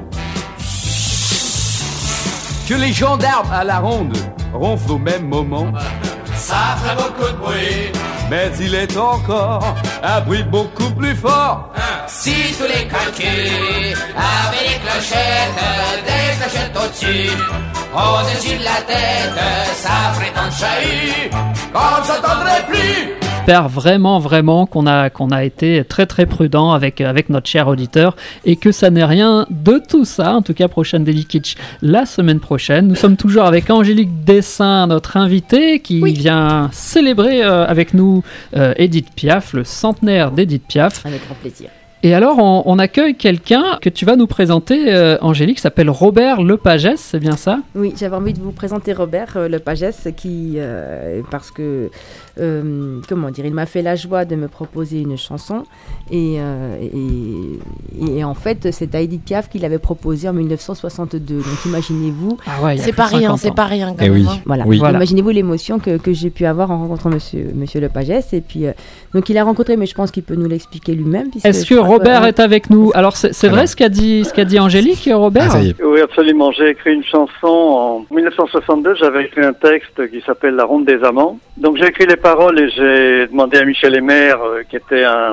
que les gendarmes à la ronde ronflent au même moment, Ça fait beaucoup de bruit. mais il est encore un bruit beaucoup plus fort. Si tous les cocus avaient des clochettes, des clochettes au-dessus, au-dessus de la tête, ça ferait tant de chahut qu'on ne s'entendrait plus. J'espère vraiment, vraiment qu'on a, qu'on a été très, très prudent avec, avec notre cher auditeur et que ça n'est rien de tout ça. En tout cas, prochaine Dédikitsch la semaine prochaine. Nous sommes toujours avec Angélique Dessin, notre invitée, qui Oui. vient célébrer euh, avec nous euh, Édith Piaf, le centenaire d'Édith Piaf. Avec grand plaisir. Et alors, on, on accueille quelqu'un que tu vas nous présenter, euh, Angélique, qui s'appelle Robert Lepagès, c'est bien ça? Oui, j'avais envie de vous présenter Robert euh, Lepagès, qui, euh, parce que euh, comment dire, il m'a fait la joie de me proposer une chanson. Et, euh, et, et en fait, c'est à Edith Piaf qu'il avait proposé en dix-neuf cent soixante-deux. Donc imaginez-vous. Ah ouais, c'est pas rien, c'est pas rien quand eh même. oui. Hein. Voilà. Oui. voilà. Imaginez-vous l'émotion que, que j'ai pu avoir en rencontrant Monsieur, Monsieur Lepagès. Et puis, euh, donc il a rencontré, mais je pense qu'il peut nous l'expliquer lui-même. Est-ce que Robert est avec nous? Alors c'est, c'est vrai ce qu'a dit, ce qu'a dit Angélique, Robert? Ah, ça y est. Oui, absolument. J'ai écrit une chanson en dix-neuf cent soixante-deux. J'avais écrit un texte qui s'appelle La Ronde des Amants. Donc j'ai écrit les paroles et j'ai demandé à Michel Aymert, euh, qui était un,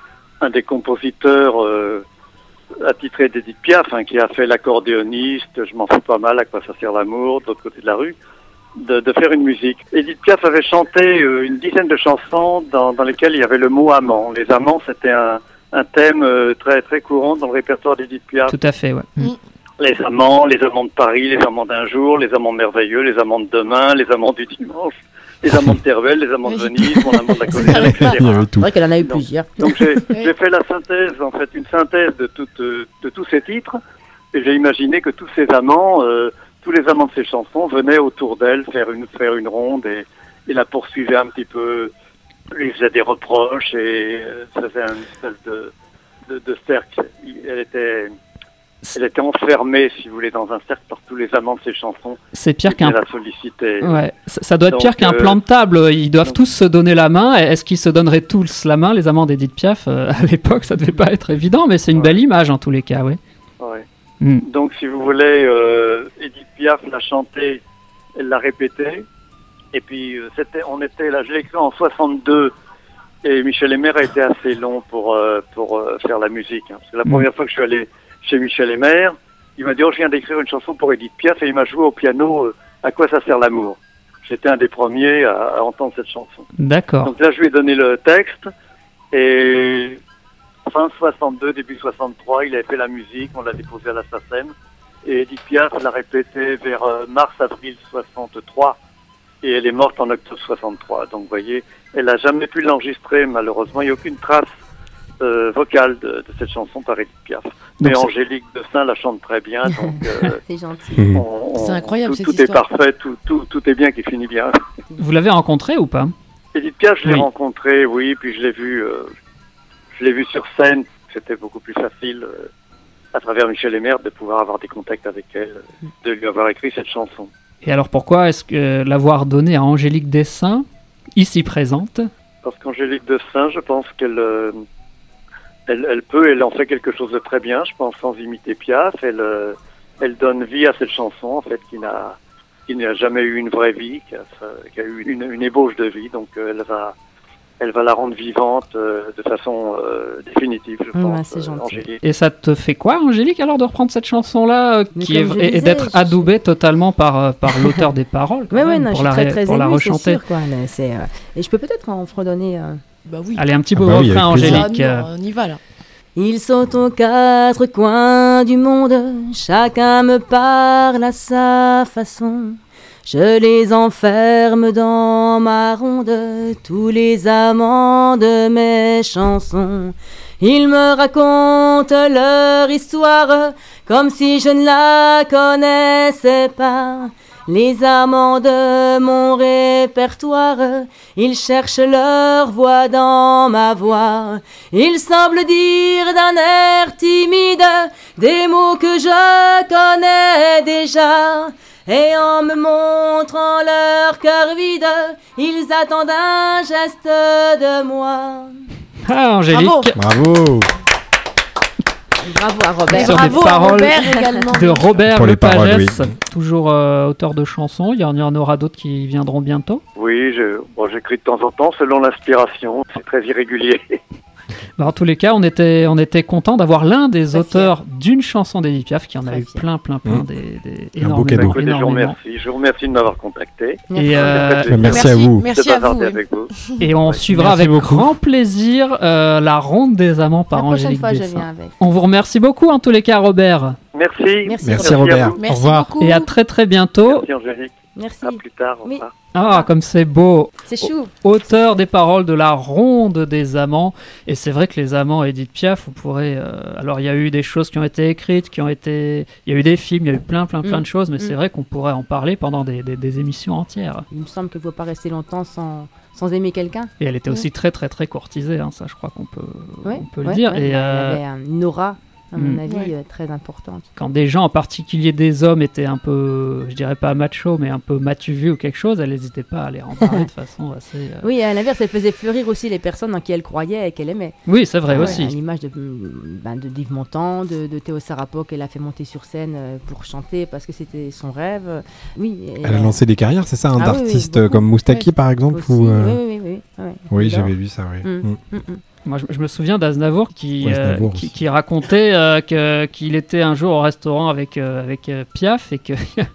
un des compositeurs euh, attitrés d'Edith Piaf, hein, qui a fait l'accordéoniste, Je m'en fous pas mal, À quoi ça sert l'amour, de l'autre côté de la rue, de, de faire une musique. Edith Piaf avait chanté euh, une dizaine de chansons dans, dans lesquelles il y avait le mot amant. Les amants, c'était un, un thème euh, très très courant dans le répertoire d'Edith Piaf. Tout à fait, ouais. Mm. Les amants, les amants de Paris, les amants d'un jour, les amants merveilleux, les amants de demain, les amants du dimanche, les amants de Teruel, les amants de Venise, mon amant de la colère, et cetera. C'est vrai qu'elle en a eu plusieurs. Donc j'ai, j'ai fait la synthèse, en fait, une synthèse de, toute, de tous ces titres, et j'ai imaginé que tous ces amants, euh, tous les amants de ces chansons venaient autour d'elle faire une, faire une ronde et, et la poursuivaient un petit peu, lui faisaient des reproches et euh, faisait une espèce de, de, de cercle. Elle était... Elle était enfermée, si vous voulez, dans un cercle par tous les amants de ses chansons. C'est pire qu'un. La sollicité. Ouais, ça, ça doit être donc, pire qu'un euh... plan de table. Ils doivent donc... tous se donner la main. Est-ce qu'ils se donneraient tous la main, les amants d'Edith Piaf euh, à l'époque, ça devait pas être évident, mais c'est une ouais. belle image en tous les cas, oui. Ouais. Mm. Donc, si vous voulez, euh, Edith Piaf l'a chanté, elle l'a répété, et puis euh, c'était, on était là. Je l'ai écrit en soixante-deux. Et Michel Aymert a été assez long pour euh, pour euh, faire la musique. Hein, parce que la mm. première fois que je suis allé chez Michel Aymert, il m'a dit oh, je viens d'écrire une chanson pour Edith Piaf et il m'a joué au piano euh, À quoi ça sert l'amour. J'étais un des premiers à, à entendre cette chanson. D'accord. Donc là je lui ai donné le texte et fin soixante-deux, début soixante-trois, il avait fait la musique, on l'a déposé à la SACEM et Edith Piaf l'a répété vers euh, mars-avril soixante-trois et elle est morte en octobre soixante-trois. Donc vous voyez, elle n'a jamais pu l'enregistrer malheureusement, il n'y a aucune trace Euh, vocale de, de cette chanson par Edith Piaf. Mais donc, Angélique Dessein la chante très bien, donc euh, c'est gentil. On, on, c'est incroyable tout, cette tout histoire. est parfait, tout, tout, tout est bien qui finit bien. Vous l'avez rencontré ou pas? Edith Piaf, je l'ai oui. rencontré, oui, puis je l'ai vu, euh, je l'ai vu sur scène. C'était beaucoup plus facile euh, à travers Michel Aymert de pouvoir avoir des contacts avec elle, de lui avoir écrit cette chanson. Et alors pourquoi est-ce que l'avoir donnée à Angélique Dessein, ici présente? Parce qu'Angélique Dessein, je pense qu'elle euh, Elle, elle peut, elle en fait quelque chose de très bien, je pense, sans imiter Piaf. Elle, euh, elle donne vie à cette chanson, en fait, qui n'a, qui n'a jamais eu une vraie vie, qui a, qui a eu une, une ébauche de vie. Donc, euh, elle va, elle va la rendre vivante euh, de façon euh, définitive, je pense. Ouais, c'est gentil. Angélique. Et ça te fait quoi, Angélique, alors de reprendre cette chanson-là, euh, qui est, disais, et d'être je... adoubée totalement par, euh, par l'auteur des paroles, ouais, ouais, même, non, pour je la, suis très, très pour émue, la rechanter. C'est sûr, quoi. C'est, euh... Et je peux peut-être en fredonner. Euh... Bah oui. Allez, un petit ah beau bah refrain, oui, Angélique. Ah, non, on y va là. Ils sont aux quatre coins du monde, chacun me parle à sa façon. Je les enferme dans ma ronde, tous les amants de mes chansons. Ils me racontent leur histoire, comme si je ne la connaissais pas. Les amants de mon répertoire, ils cherchent leur voix dans ma voix. Ils semblent dire d'un air timide des mots que je connais déjà. Et en me montrant leur cœur vide, ils attendent un geste de moi. Ah, Angélique. Bravo. Bravo. Bravo à Robert. Sur Bravo des paroles à Robert également. de Robert Pour les Lepagès, paroles, oui. toujours euh, auteur de chansons. Il y en, il y en aura d'autres qui viendront bientôt. Oui, je, bon, j'écris de temps en temps selon l'inspiration. C'est très irrégulier. Bah, en tous les cas, on était, on était content d'avoir l'un des très auteurs fier. d'une chanson d'Edith Piaf, qui en a très eu fier. plein, plein, plein, mmh. des, des, énormément. Un beau cadeau. Écoutez, je vous remercie. Je vous remercie de m'avoir contacté. Et euh, merci, merci à vous. Merci à vous. Avec vous. Et on ouais, suivra avec beaucoup. grand plaisir euh, la ronde des amants par la Angélique fois, Dessein. Je viens avec. On vous remercie beaucoup en tous les cas, Robert. Merci. Merci, merci Robert. Merci au revoir. beaucoup. Et à très très bientôt. Merci Angélique. Merci. À plus tard. Au Oui. revoir. Ah, comme c'est beau. C'est chou. Au- auteur des paroles de la Ronde des Amants. Et c'est vrai que les Amants, Edith Piaf, vous pourrez... euh, alors, il y a eu des choses qui ont été écrites, qui ont été... Il y a eu des films, il y a eu plein, plein, plein Mm. de choses. Mais Mm. c'est vrai qu'on pourrait en parler pendant des, des- des émissions entières. Il me semble qu'elle ne peut pas rester longtemps sans, sans aimer quelqu'un. Et elle était Mm. aussi très, très, très courtisée. Hein, ça, je crois qu'on peut, Ouais, on peut le ouais, dire. ouais, Et, elle euh, avait un- une aura, à mon Mm. avis, Ouais. euh, très importante. quand des gens, en particulier des hommes, étaient un peu, je dirais pas macho, mais un peu matu-vu ou quelque chose, elle n'hésitait pas à les en parler de façon assez... euh, Oui, à l'inverse, elle faisait fleurir aussi les personnes en qui elle croyait et qu'elle aimait. Oui, c'est vrai Ah ouais, aussi. à l'image de, ben, de Yves Montand, de, de Théo Sarapo, qu'elle a fait monter sur scène euh, pour chanter parce que c'était son rêve. Oui, et Elle a lancé des carrières, c'est ça, hein, Ah oui, oui, d'artistes beaucoup. comme Moustaki Ouais. par exemple Aussi, ou, euh, oui, oui, oui, oui, ouais. Oui, J'adore. j'avais lu ça, oui. Mm. Mm. Mm, mm. Moi, je, je me souviens d'Aznavour qui, Ouais, euh, Aznavour qui, aussi. qui racontait euh, que- qu'il était un jour au restaurant avec, euh, avec euh, Piaf et qu'il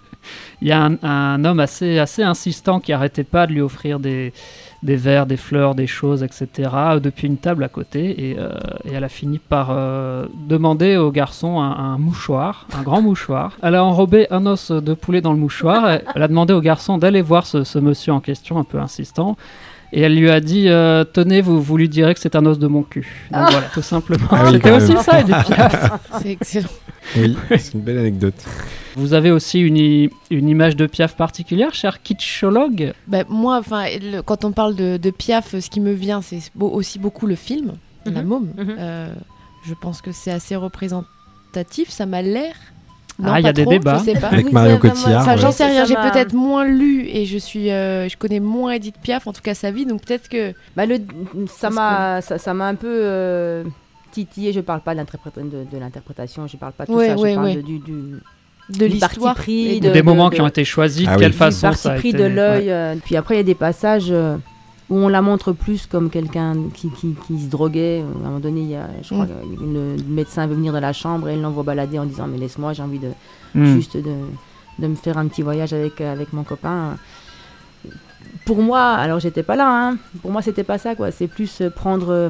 y a un, un homme assez, assez insistant qui arrêtait pas de lui offrir des, des verres, des fleurs, des choses, et cetera depuis une table à côté. Et, euh, et elle a fini par euh, demander au garçon un, un mouchoir, un grand mouchoir. Elle a enrobé un os de poulet dans le mouchoir. Et elle a demandé au garçon d'aller voir ce, ce monsieur en question, un peu insistant. Et elle lui a dit euh, tenez, vous, vous lui direz que c'est un os de mon cul. Donc Ah. voilà, tout simplement. Ah oui, C'était quand aussi même. ça, Edith Piaf. C'est excellent. Oui, c'est une belle anecdote. Vous avez aussi une, i- une image de Piaf particulière, cher kitschologue. Bah, moi, enfin, le- quand on parle de, de Piaf, ce qui me vient, c'est beau- aussi beaucoup le film, La Mhm. Môme. Mhm. Euh, je pense que c'est assez représentatif, ça m'a l'air. Ah, il y a des débats. Je sais pas. Avec Oui, Marion c'est vraiment- Cotillard. Enfin, ouais. j'en sais rien, Ça j'ai m'a- peut-être moins lu et je suis, euh, je connais moins Edith Piaf, en tout cas sa vie, donc peut-être que. Bah, le, ça Parce m'a ça, ça m'a un peu euh, titillé. Je parle pas de, l'interprét- de, de l'interprétation, je parle pas de tout Ouais, ça, ouais, je parle ouais. de, du, du, De du parti l'histoire pris, et de- Des moments de- qui ont été choisis, Ah de oui. quelle du façon parti ça a pris été... de l'œil. ouais. euh, Puis après, il y a des passages euh, où on la montre plus comme quelqu'un qui, qui, qui se droguait. À un moment donné, il y a, je crois, Mm. que le, le médecin veut venir dans la chambre et elle l'envoie balader en disant mais laisse-moi, j'ai envie de Mm. juste de, de me faire un petit voyage avec, euh, avec mon copain. Pour moi, alors j'étais pas là, hein, pour moi c'était pas ça quoi, c'est plus euh, prendre euh,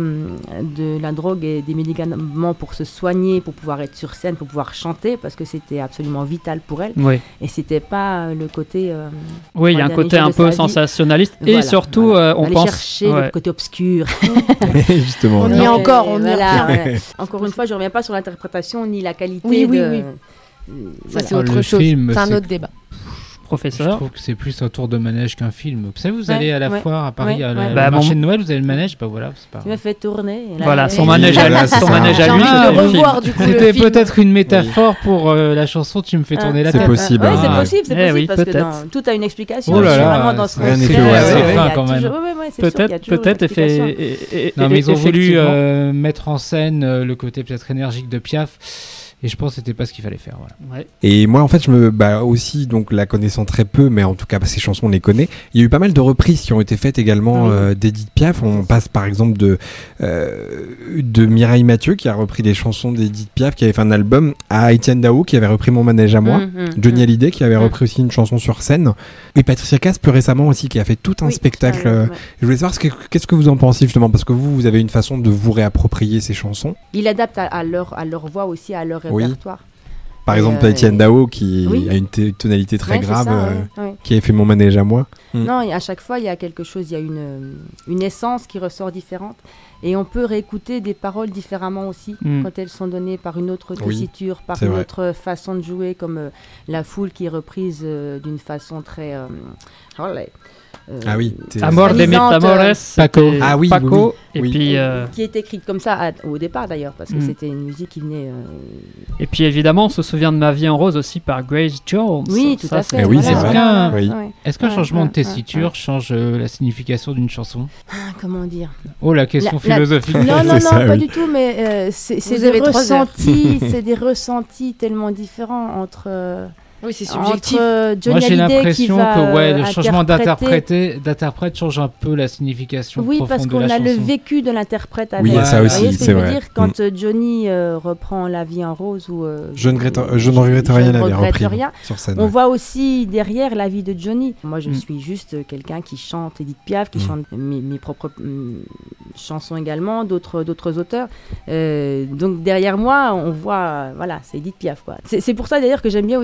de la drogue et des médicaments pour se soigner, pour pouvoir être sur scène, pour pouvoir chanter, parce que c'était absolument vital pour elle, Oui. et c'était pas euh, le côté... euh, Oui, il y a un dernier côté jour un de peu sa vie. sensationnaliste et Voilà, surtout voilà. euh, on Aller pense... chercher ouais. le côté obscur. Justement. On y ouais. est encore, on y est Voilà, encore. ouais. Encore une fois, je reviens pas sur l'interprétation ni la qualité Oui, oui, de... oui. Ça, Voilà. c'est Oh, autre le chose. film, C'est un c'est- autre débat. Je Professeur. trouve que c'est plus un tour de manège qu'un film. Vous savez, vous Ouais, allez à la ouais, foire à Paris, ouais, à la, ouais. au Bah, marché mon- de Noël, vous avez le manège, bah voilà, c'est pas. Tu m'as fait tourner. et là, Voilà, ouais. son manège à Voilà, lui, c'est son ça. manège à J'ai lui. envie de c'est le le film. revoir du coup. le C'était film. peut-être une métaphore pour euh, la chanson Tu me fais tourner la C'est tête. possible. Oui, hein. c'est Ah. possible, c'est Eh possible, oui, parce que peut-être. dans- tout a une explication. Oh là je suis là, vraiment dans ce rien n'est qu'on fait fait, au ouais, hasard. ouais, C'est il y fin, a quand même. toujours- ouais, ouais, ouais, c'est sûr qu'il y a Peut-être, toujours peut-être, une explication. effe- et- et- Non, mais ils ont voulu effectivement. euh, mettre en scène euh, le côté peut-être énergique de Piaf. Et je pense que c'était pas ce qu'il fallait faire. Voilà. Ouais. Et moi, en fait, je me, bah, aussi, donc, la connaissant très peu, mais en tout cas, ces chansons, on les connaît. Il y a eu pas mal de reprises qui ont été faites également Oui. euh, d'Edith Piaf. On passe, par exemple, de, euh, de Mireille Mathieu, qui a repris des chansons d'Edith Piaf, qui avait fait un album, à Étienne Dao, qui avait repris Mon manège à moi. Mm, mm, Johnny mm. Hallyday, qui avait Mm. repris aussi une chanson sur scène. Et Patricia Cass, plus récemment aussi, qui a fait tout un Oui, spectacle. ça, euh, ouais. Je voulais savoir ce que- qu'est-ce que vous en pensez, justement, parce que vous, vous avez une façon de vous réapproprier ces chansons. Il adapte à, à leur, à leur voix aussi, à leur Oui. répertoire. Par Et, exemple, euh, Étienne Dao, qui oui. a une t- tonalité très Ouais, c'est grave, ça, euh, ouais, ouais. qui avait fait Mon manège à moi. Mm. Non, et à chaque fois, il y a quelque chose, il y a une, euh, une essence qui ressort différente. Et on peut réécouter des paroles différemment aussi, Mm. quand elles sont données par une autre Oui, tessiture, par c'est une vrai. autre façon de jouer, comme euh, La Foule qui est reprise euh, d'une façon très... euh, oh là, euh, Ah oui, t'es- Amor de soi-disant, Metamores, euh, Paco. c'était Ah oui, Paco, oui, oui. et Oui. puis euh, qui est écrite comme ça à- au départ d'ailleurs, parce que Mm. c'était une musique qui venait... euh, et puis évidemment, on se souvient de Ma vie en rose aussi par Grace Jones. Oui, tout Ça, à c'est- fait. Eh oui, voilà, c'est vrai. voilà, Oui. ouais. Est-ce qu'un Ouais, changement ouais, de tessiture ouais, change euh, la signification d'une chanson? Ah, comment dire Oh, la question La- la- philosophique. Non, non, C'est non, ça, pas oui. du tout, mais euh, c'est c'est Vous des avez trois heures. ressentis, c'est des ressentis tellement différents entre, euh, Oui, c'est entre subjectif. euh, Johnny Moi, j'ai Hallyday qui l'impression va, que ouais, euh, le changement interpréter- d'interpréter- d'interprète change un peu la signification Oui, profonde parce de qu'on la a le chanson. vécu de l'interprète avec. Oui, il y a ça Vous aussi, voyez ce que c'est je veux vrai. dire quand euh, Johnny euh, reprend La vie en rose ou euh, Je ne regrette, je ne regrette rien, je elle ne avait regrette repris rien. sur scène. On voit aussi derrière la vie de Johnny. Moi, je Mm. suis juste quelqu'un qui chante Edith Piaf, qui Mm. chante mes, mes propres mm, chansons également, d'autres d'autres auteurs. Euh, donc derrière moi, on voit, euh, voilà, c'est Edith Piaf, quoi. C'est c'est pour ça d'ailleurs que j'aime bien aussi, par exemple,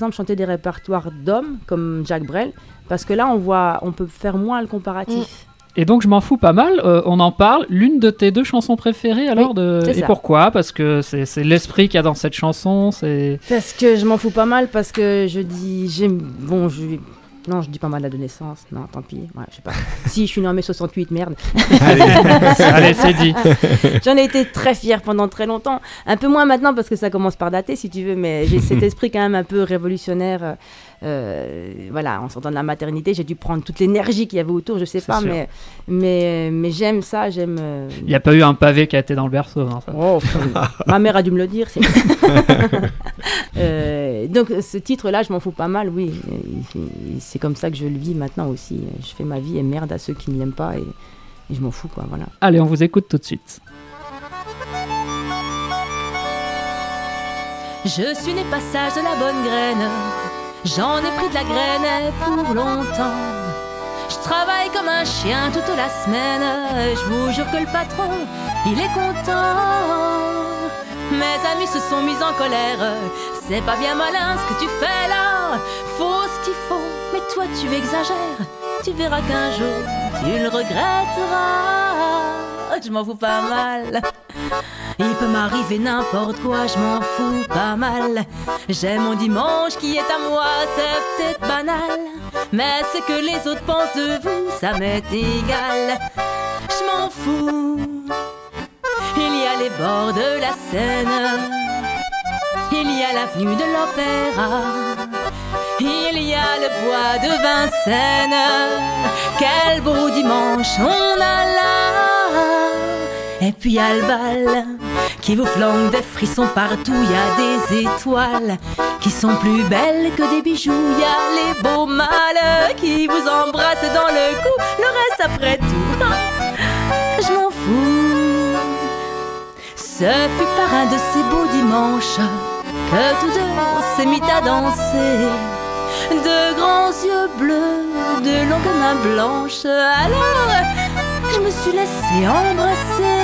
exemple, chanter des répertoires d'hommes comme Jacques Brel, parce que là, on voit, on peut faire moins le comparatif. Mm. Et donc, je m'en fous pas mal. Euh, on en parle. L'une de tes deux chansons préférées, alors, oui, de... c'est et ça. pourquoi? Parce que c'est, c'est l'esprit qu'il y a dans cette chanson. C'est... Parce que je m'en fous pas mal, parce que je dis, j'aime, bon, je non, je dis pas mal d'adolescence. Non, tant pis. Ouais, je sais pas. Si, je suis né en mai soixante-huit, merde. Allez, Allez c'est dit. J'en ai été très fière pendant très longtemps. Un peu moins maintenant parce que ça commence par dater, si tu veux, mais j'ai cet esprit quand même un peu révolutionnaire. Euh, voilà, en sortant de la maternité, j'ai dû prendre toute l'énergie qu'il y avait autour, je sais C'est pas, sûr. mais, mais, mais j'aime ça, j'aime... euh, Il n'y a pas eu un pavé qui a été dans le berceau. Non, ça. Oh, ma mère a dû me le dire. C'est... euh, donc ce titre-là, je m'en fous pas mal, oui. C'est comme ça que je le vis maintenant aussi. Je fais ma vie et merde à ceux qui ne l'aiment pas et, et je m'en fous, quoi, voilà. Allez, on vous écoute tout de suite. Je suis né passage de la bonne graine. J'en ai pris de la graine pour longtemps. Je travaille comme un chien toute la semaine. Je vous jure que le patron, il est content. Mes amis se sont mis en colère. C'est pas bien malin ce que tu fais là. Faut ce qu'il faut, mais toi tu exagères. Tu verras qu'un jour tu le regretteras. Je m'en fous pas mal. Il peut m'arriver n'importe quoi, je m'en fous pas mal. J'ai mon dimanche qui est à moi, c'est peut-être banal, mais ce que les autres pensent de vous, ça m'est égal. Je m'en fous. Il y a les bords de la Seine, il y a l'avenue de l'Opéra, il y a le bois de Vincennes. Quel beau dimanche on a là. Et puis y a le bal qui vous flanque des frissons partout. Y a des étoiles qui sont plus belles que des bijoux. Y a les beaux mâles qui vous embrassent dans le cou. Le reste après tout, je m'en fous. Ce fut par un de ces beaux dimanches que tous deux on s'est mis à danser. De grands yeux bleus, de longues mains blanches. Alors je me suis laissée embrasser.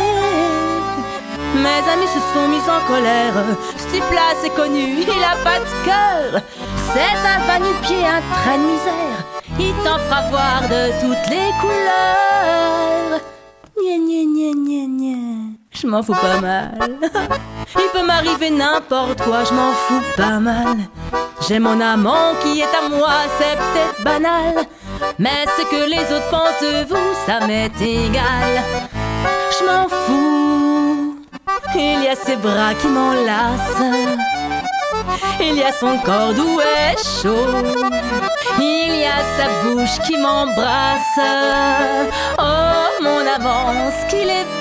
Mes amis se sont mis en colère. Ce type-là c'est connu, il a pas de cœur. C'est un va-nu-pied, un train de misère. Il t'en fera voir de toutes les couleurs. Gna gna gna gna gna. Je m'en fous pas mal. Il peut m'arriver n'importe quoi, je m'en fous pas mal. J'ai mon amant qui est à moi, c'est peut-être banal, mais ce que les autres pensent de vous, ça m'est égal. Je m'en fous. Il y a ses bras qui m'enlacent, il y a son corps doux et chaud, il y a sa bouche qui m'embrasse. Oh mon amant, ce qu'il est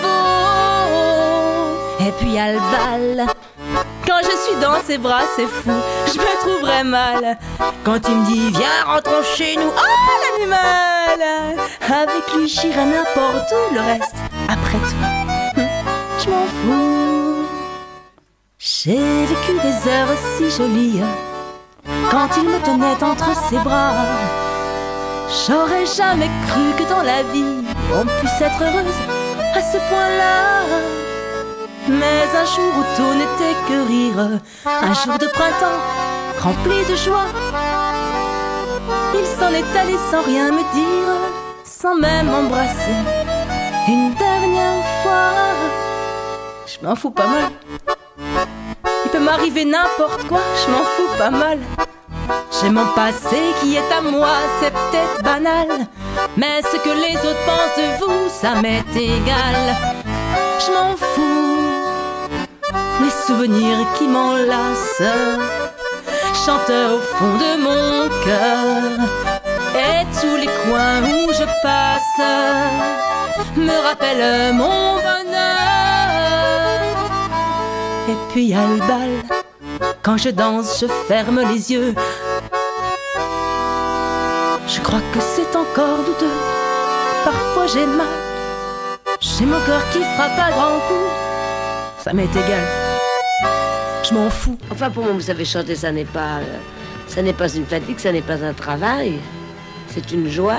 beau. Et puis il y a le bal. Quand je suis dans ses bras, c'est fou, je me trouverais mal. Quand il me dit viens rentrons chez nous, oh l'animal. Avec lui j'irai n'importe où, le reste après tout, je m'en fous. J'ai vécu des heures si jolies quand il me tenait entre ses bras. J'aurais jamais cru que dans la vie on puisse être heureuse à ce point-là. Mais un jour où tout n'était que rire, un jour de printemps rempli de joie, il s'en est allé sans rien me dire, sans même m'embrasser une dernière fois. Je m'en fous pas mal. Il peut m'arriver n'importe quoi, je m'en fous pas mal. J'ai mon passé qui est à moi, c'est peut-être banal, mais ce que les autres pensent de vous, ça m'est égal. Je m'en fous. Les souvenirs qui m'enlacent chantent au fond de mon cœur, et tous les coins où je passe me rappellent mon bonheur. Et puis y a le bal. Quand je danse, je ferme les yeux. Je crois que c'est encore douteux. Parfois j'ai mal. J'ai mon cœur qui frappe à grands coups. Ça m'est égal. Je m'en fous. Enfin, pour moi, vous savez, chanter, ça n'est pas, euh, ça n'est pas une fatigue, ça n'est pas un travail. C'est une joie.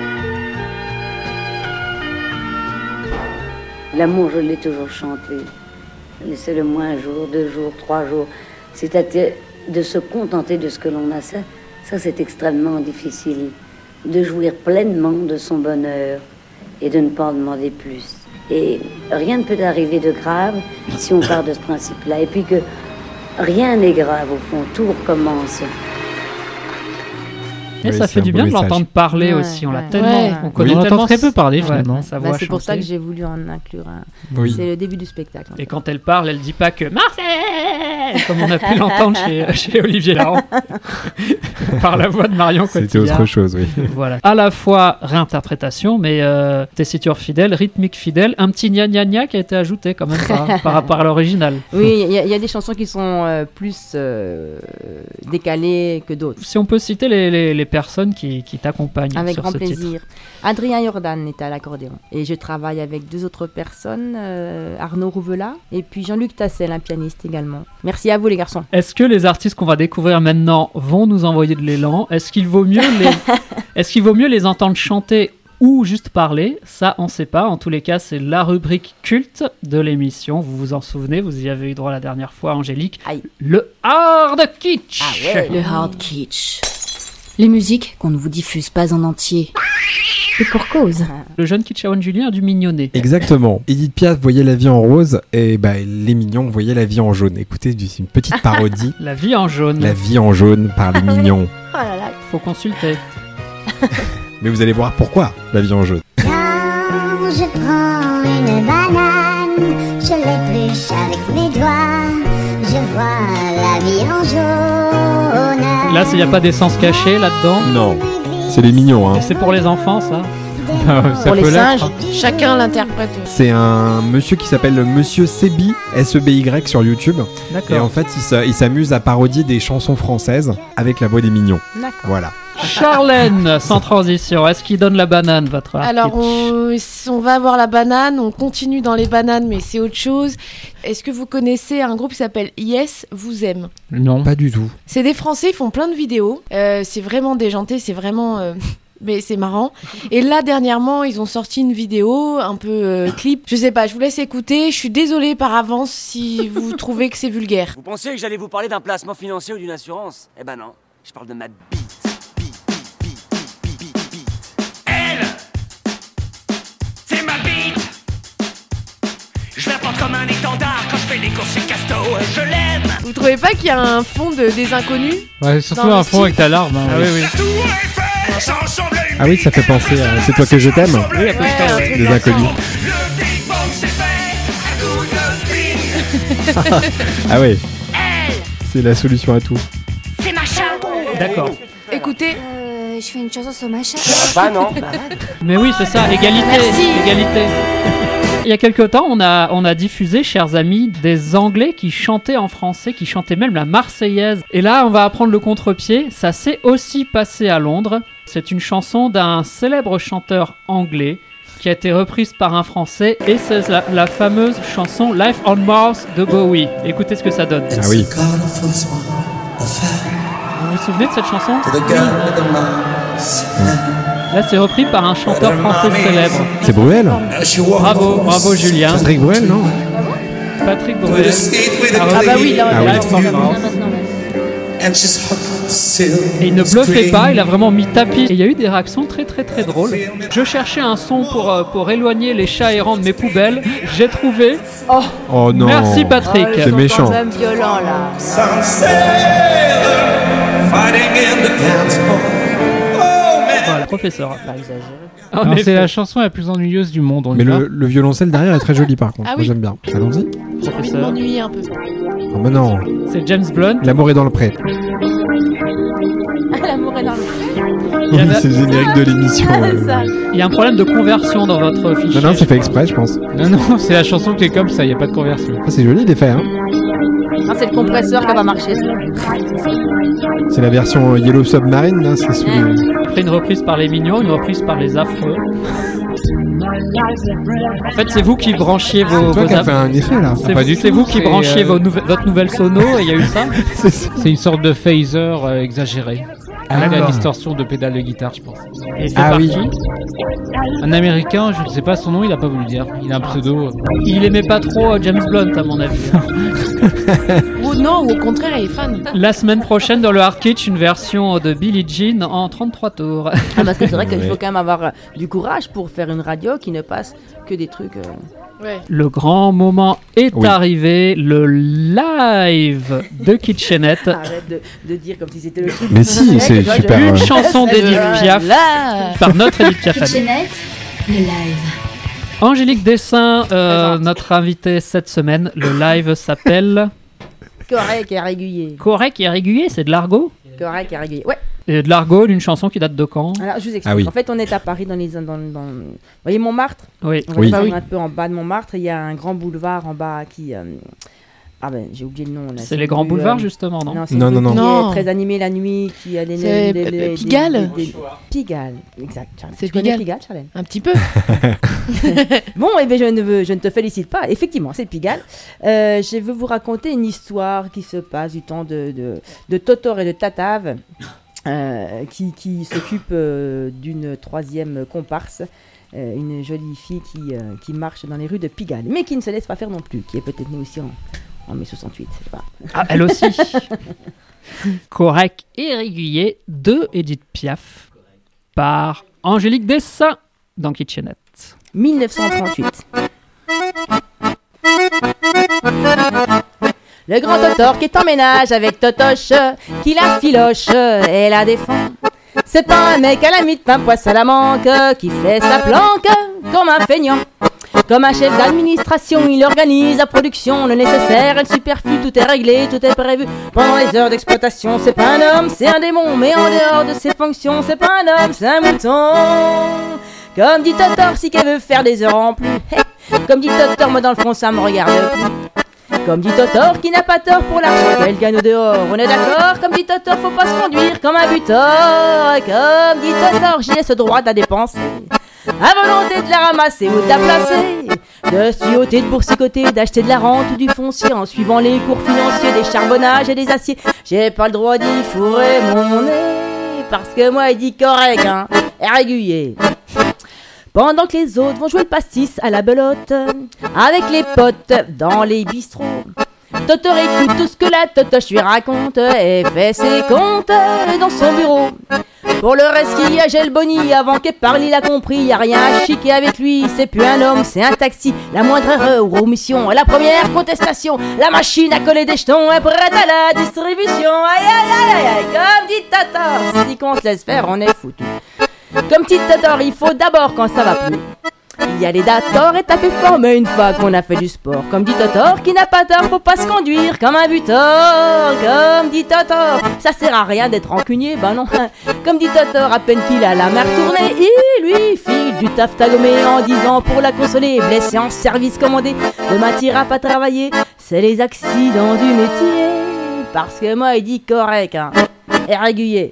L'amour, je l'ai toujours chanté. Laissez-le-moi un jour, deux jours, trois jours. C'est-à-dire de se contenter de ce que l'on a. Ça, ça c'est extrêmement difficile. De jouir pleinement de son bonheur et de ne pas en demander plus. Et rien ne peut arriver de grave si on part de ce principe-là. Et puis que rien n'est grave au fond, tout recommence. Et Oui, ça c'est fait un du beau bien de message. l'entendre parler Ouais, aussi. On l'a ouais. tellement, Ouais. on connaît Oui, on tellement entend très peu parler, Ouais, finalement. sa Bah, voix c'est pour ça chantée. que j'ai voulu en inclure un. Oui. C'est le début du spectacle. en Et fait. quand elle parle, elle dit pas que Marseille, comme on a pu l'entendre chez, chez Olivier Laurent, par la voix de Marion Cotillard. C'était autre chose, oui. Voilà. À la fois réinterprétation, mais euh, tessiture fidèle, rythmique fidèle, un petit gna gna gna qui a été ajouté quand même par, par rapport à l'original. Oui, il y, a- il y a des chansons qui sont euh, plus euh, décalées que d'autres. Si on peut citer les, les, les personnes qui, qui t'accompagnent Avec sur grand ce plaisir. titre. Adrien Jordan est à l'accordéon. Et je travaille avec deux autres personnes, euh, Arnaud Rouvela et puis Jean-Luc Tassel, un pianiste également. Merci à vous les garçons. Est-ce que les artistes qu'on va découvrir maintenant vont nous envoyer de l'élan? Est-ce qu'il vaut mieux les, est-ce qu'il vaut mieux les entendre chanter ou juste parler? Ça, on ne sait pas. En tous les cas, c'est la rubrique culte de l'émission. Vous vous en souvenez, vous y avez eu droit la dernière fois, Angélique. Aïe. Le hard kitsch. Ah ouais. Le hard kitsch. Les musiques qu'on ne vous diffuse pas en entier. Et pour cause. Le jeune Kitchawan Julien a du mignonner. Exactement. Edith Piaf voyait la vie en rose et bah, les mignons voyaient la vie en jaune. Écoutez, c'est une petite parodie. La vie en jaune. La vie en jaune par les mignons. Oh là là. Faut consulter. Mais vous allez voir pourquoi la vie en jaune. Quand je prends une banane, je l'épluche avec mes doigts, je vois la vie en jaune. Là, il n'y a pas d'essence cachée là-dedans. Non. C'est les mignons, hein. Et c'est pour les enfants, ça. Ça Pour les peut l'être, singes. hein. Chacun l'interprète. C'est un monsieur qui s'appelle Monsieur Sebi, S E B Y sur YouTube. D'accord. Et en fait, il s'a- il s'amuse à parodier des chansons françaises avec la voix des mignons. D'accord. Voilà. Charlène, sans transition, est-ce qu'il donne la banane, votre hard Alors, kitsch on, on va avoir la banane, on continue dans les bananes, mais c'est autre chose. Est-ce que vous connaissez un groupe qui s'appelle Yes Vous Aime? Non. Pas du tout. C'est des Français, ils font plein de vidéos. Euh, c'est vraiment déjanté, c'est vraiment... euh, Mais c'est marrant. Et là, dernièrement, ils ont sorti une vidéo, un peu euh, clip. Je sais pas, je vous laisse écouter. Je suis désolée par avance si vous trouvez que c'est vulgaire. Vous pensiez que j'allais vous parler d'un placement financier ou d'une assurance? Eh ben non, je parle de ma bite. C'est ma bite. Je la porte comme un étendard quand je fais des courses chez Casto. Je l'aime. Vous trouvez pas qu'il y a un fond de, des inconnus? Ouais, surtout Dans le un fond style. avec ta larme. hein, Ah oui. oui, oui. Tout est fait. Ça ressemble à une Ah oui, ça fait penser à C'est toi que je t'aime. Oui, à peu Ouais, près, un ouais. truc Des comme inconnus. Le Big Bang c'est fait. À coup de bing. Ah oui, Elle, c'est la solution à tout. c'est ma chatte. D'accord. ça. Écoutez, Euh, je fais une chanson sur ma chatte. Bah non. Mais oui, c'est ça, égalité. Merci. Égalité. Il y a quelque temps, on a, on a diffusé, chers amis, des Anglais qui chantaient en français, qui chantaient même la Marseillaise. Et là, on va apprendre le contre-pied. Ça s'est aussi passé à Londres. C'est une chanson d'un célèbre chanteur anglais qui a été reprise par un Français. Et c'est la, la fameuse chanson Life on Mars de Bowie. Écoutez ce que ça donne. Ah oui. Vous vous souvenez de cette chanson? Là, c'est repris par un chanteur français célèbre. C'est Bruel. Bravo, bravo Julien. Patrick Bruel, non? Patrick Bruel. ah bah oui, là, Ah oui. Life on Mars. Et il ne bluffait pas, il a vraiment mis tapis. Et il y a eu des réactions très très très drôles. Je cherchais un son pour, euh, pour éloigner les chats errants de mes poubelles. J'ai trouvé. Oh, Oh non. Merci Patrick. ils C'est sont méchant. quand même violents là. Voilà, professeur. Bah, exagéré. En Alors, effet. c'est la chanson la plus ennuyeuse du monde. On y Mais va le, le violoncelle derrière est très joli par contre. Ah Moi oui. j'aime bien. Allons-y. j'ai envie de Professeur. m'ennuyer un peu. Oh mais non. C'est James Blunt. L'amour est dans le pré. L'amour est dans le... Il y, Oui, en a- c'est le générique de l'émission. euh. Ça. il y a un problème de conversion dans votre fichier. Non, non, c'est fait exprès, je pense. Non, non, c'est la chanson qui est comme ça, il n'y a pas de conversion. Ah, c'est joli l'effet, hein. Ah, c'est le compresseur qui va marcher. C'est la version euh, Yellow Submarine, là. C'est sous les... Après une reprise par les mignons, une reprise par les affreux. En fait, c'est vous qui branchiez vos. C'est toi vos qui as app- fait un effet là. C'est Pas vous, du c'est tout, vous qui c'est, branchiez euh, vos nouve- votre nouvelle sono et il y a eu ça. C'est ça. C'est une sorte de phaser euh, exagéré. Ah, la Alors. distorsion de pédale de guitare, je pense. Et c'est Ah parti. oui. Un américain, je ne sais pas son nom, il a pas voulu dire. Il a un pseudo. Il aimait pas trop euh, James Blunt, à mon avis. Ou non, ou au contraire, il est fan. La semaine prochaine, dans le Hard Kitsch, une version de Billie Jean en trente-trois tours. Ah, parce que c'est vrai qu'il Ouais. faut quand même avoir euh, du courage pour faire une radio qui ne passe que des trucs. euh, Ouais. Le grand moment est Oui. arrivé, le live de Kitchenette. Arrête de, de dire comme si c'était le truc. Mais si, Ouais, c'est que toi, je- super, Une euh, chanson d'Edith Piaf Là. par notre Edith Piaf. Kitchenette, le live. Angélique Dessin, euh, notre invitée cette semaine. Le live s'appelle Correct et régulier. Correct et régulier, c'est de l'argot. Correct et régulier. Ouais. Et de l'argot d'une chanson qui date de quand? Alors, je vous explique. Ah oui. En fait, on est à Paris, dans les. Dans, dans- Vous voyez Montmartre? Oui. On va Oui. descendre Bah oui. un peu en bas de Montmartre. Il y a un grand boulevard en bas qui. euh, Ah ben, j'ai oublié le nom. là. C'est les grands plus, boulevards, euh, justement, non? Non, c'est Non, une non, rue qui non. est très animé la nuit, qui a des... C'est des- P- des- Pigalle des- des- Pigalle, exact. Charles. C'est Tu connais Pigalle. Pigalle, Charlène? Un petit peu. Bon, eh bien, je ne, veux, je ne te félicite pas. Effectivement, c'est Pigalle. Euh, je veux vous raconter une histoire qui se passe du temps de, de, de Totor et de Tatave, euh, qui, qui s'occupe euh, d'une troisième comparse. Euh, une jolie fille qui, euh, qui marche dans les rues de Pigalle, mais qui ne se laisse pas faire non plus, qui est peut-être née aussi en, en mai soixante-huit. je sais pas. Ah, elle aussi. Correct et régulier de Edith Piaf par Angélique Dessin dans Kitchenette. mille neuf cent trente-huit. Le grand Totor qui est en ménage avec Totoche, qui la filoche et la défend. C'est pas un mec à la mythe, un poisson à la manque, qui fait sa planque comme un feignant. Comme un chef d'administration, il organise la production, le nécessaire et le superflu, tout est réglé, tout est prévu pendant les heures d'exploitation. C'est pas un homme, c'est un démon, mais en dehors de ses fonctions, c'est pas un homme, c'est un mouton. Comme dit Totor, si qu'elle veut faire des heures en plus. Comme dit Totor, moi dans le fond ça me regarde plus. Comme dit Totor, qui n'a pas tort pour l'argent qu'elle gagne au dehors. On est d'accord? Comme dit Totor, faut pas se conduire comme un butor. Comme dit Totor, j'y ai ce droit de la dépenser. À volonté de la ramasser ou de la placer, de scioter, de boursicoter, d'acheter de la rente ou du foncier en suivant les cours financiers des charbonnages et des aciers. J'ai pas le droit d'y fourrer mon nez, parce que moi il dit correct, hein, et régulier. Pendant que les autres vont jouer le pastis à la belote, avec les potes dans les bistrots, Totor écoute tout ce que la totoche lui raconte et fait ses comptes dans son bureau. Pour le reste qu'il y a Gel Bonny, avant qu'elle parle il a compris, y a rien à chiquer avec lui, c'est plus un homme, c'est un taxi. La moindre erreur ou omission, la première contestation, la machine à coller des jetons est prête à la distribution. Aïe aïe aïe aïe aïe, comme dit Totor, si qu'on se laisse faire on est foutu. Comme dit Totor, il faut d'abord quand ça va plus y aller d'accord et taper fort, mais une fois qu'on a fait du sport, comme dit Totor, qui n'a pas tort, faut pas se conduire comme un butor. Comme dit Totor, ça sert à rien d'être rancunier, bah non. Comme dit Totor, à peine qu'il a la main retournée, il lui file du taffetas gommé en disant pour la consoler, blessé en service commandé, demain t'iras pas travailler, c'est les accidents du métier. Parce que moi il dit correct, hein, et régulier.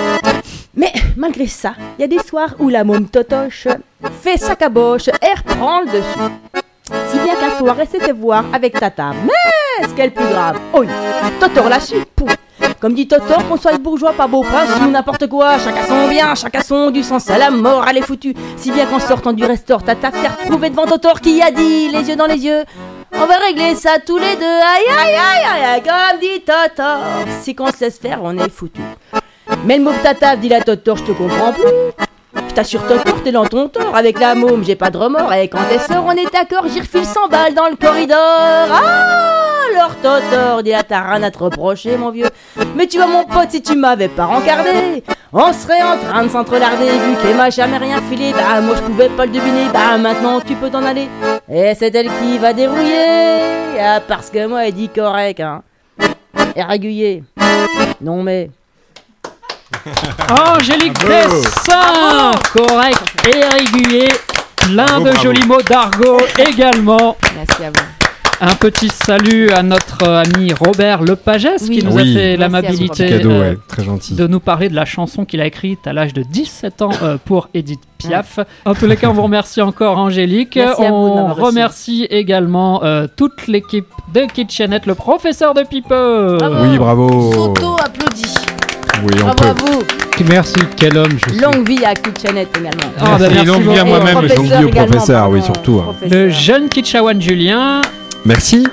Mais malgré ça, il y a des soirs où la môme Totoche fait sa caboche et reprend le dessus. Si bien qu'un soir, elle s'est fait voir avec Tata. Mais ce qu'elle est le plus grave, oui, Totor l'a su, pou. Comme dit Totor, qu'on soit bourgeois, pas beau prince ou n'importe quoi, chacun son bien, chacun son du sens à la mort, elle est foutue. Si bien qu'en sortant du restaurant, Tata s'est retrouvée devant Totor qui a dit, les yeux dans les yeux, on va régler ça tous les deux, aïe aïe aïe aïe aïe, comme dit Totor, si qu'on se laisse faire, on est foutu. Mais le mot Tata dit la Totor, je te comprends plus. Je t'assure Totor, t'es dans ton tort. Avec la môme, j'ai pas de remords. Et quand elle sort, on est d'accord, j'y refile cent balles dans le corridor. Ah, alors Totor, dit la t'as rien à te reprocher, mon vieux. Mais tu vois, mon pote, si tu m'avais pas rencardé, on serait en train de s'entrelarder. Vu qu'elle m'a jamais rien filé, bah moi je pouvais pas le deviner. Bah maintenant tu peux t'en aller. Et c'est elle qui va dérouiller. Ah, parce que moi, elle dit correct, hein. Et régulier. Non mais... Angélique Dessin, correct et régulier, plein Bravo, de bravo. jolis mots d'argot également. Merci à vous. Un petit salut à notre ami Robert Lepagès Oui. qui nous Oui. a fait Merci l'amabilité à vous, Robert. Cadeau, euh, ouais, très gentil. de nous parler de la chanson qu'il a écrite à l'âge de dix-sept ans euh, pour Edith Piaf. En tous les cas, on vous remercie encore Angélique. Merci à vous de on m'avoir reçu. remercie également euh, toute l'équipe de Kitchenette, le professeur de Pipe. Oui, bravo. S'auto-applaudit. Oui, on Bravo peut. à vous. Merci, quel homme je suis. Longue vie à Kitchenette également. Ah, bah, merci longue vie à beaucoup. moi-même. Et au Longue vie au également, professeur, pardon, oui, surtout. hein. professeur. Le jeune Kitchawan Julien Merci.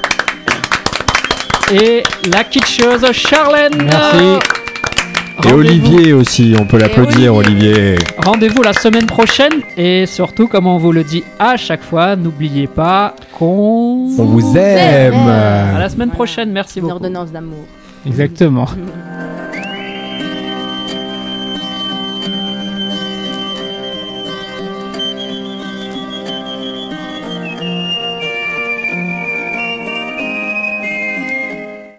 et la kitscheuse Charlène. Merci. Et Rendez-vous- Olivier aussi, on peut l'applaudir, Olivier. Rendez-vous la semaine prochaine et surtout, comme on vous le dit à chaque fois, n'oubliez pas qu'on On vous aime. À la semaine prochaine, merci Une beaucoup. ordonnance d'amour. Exactement.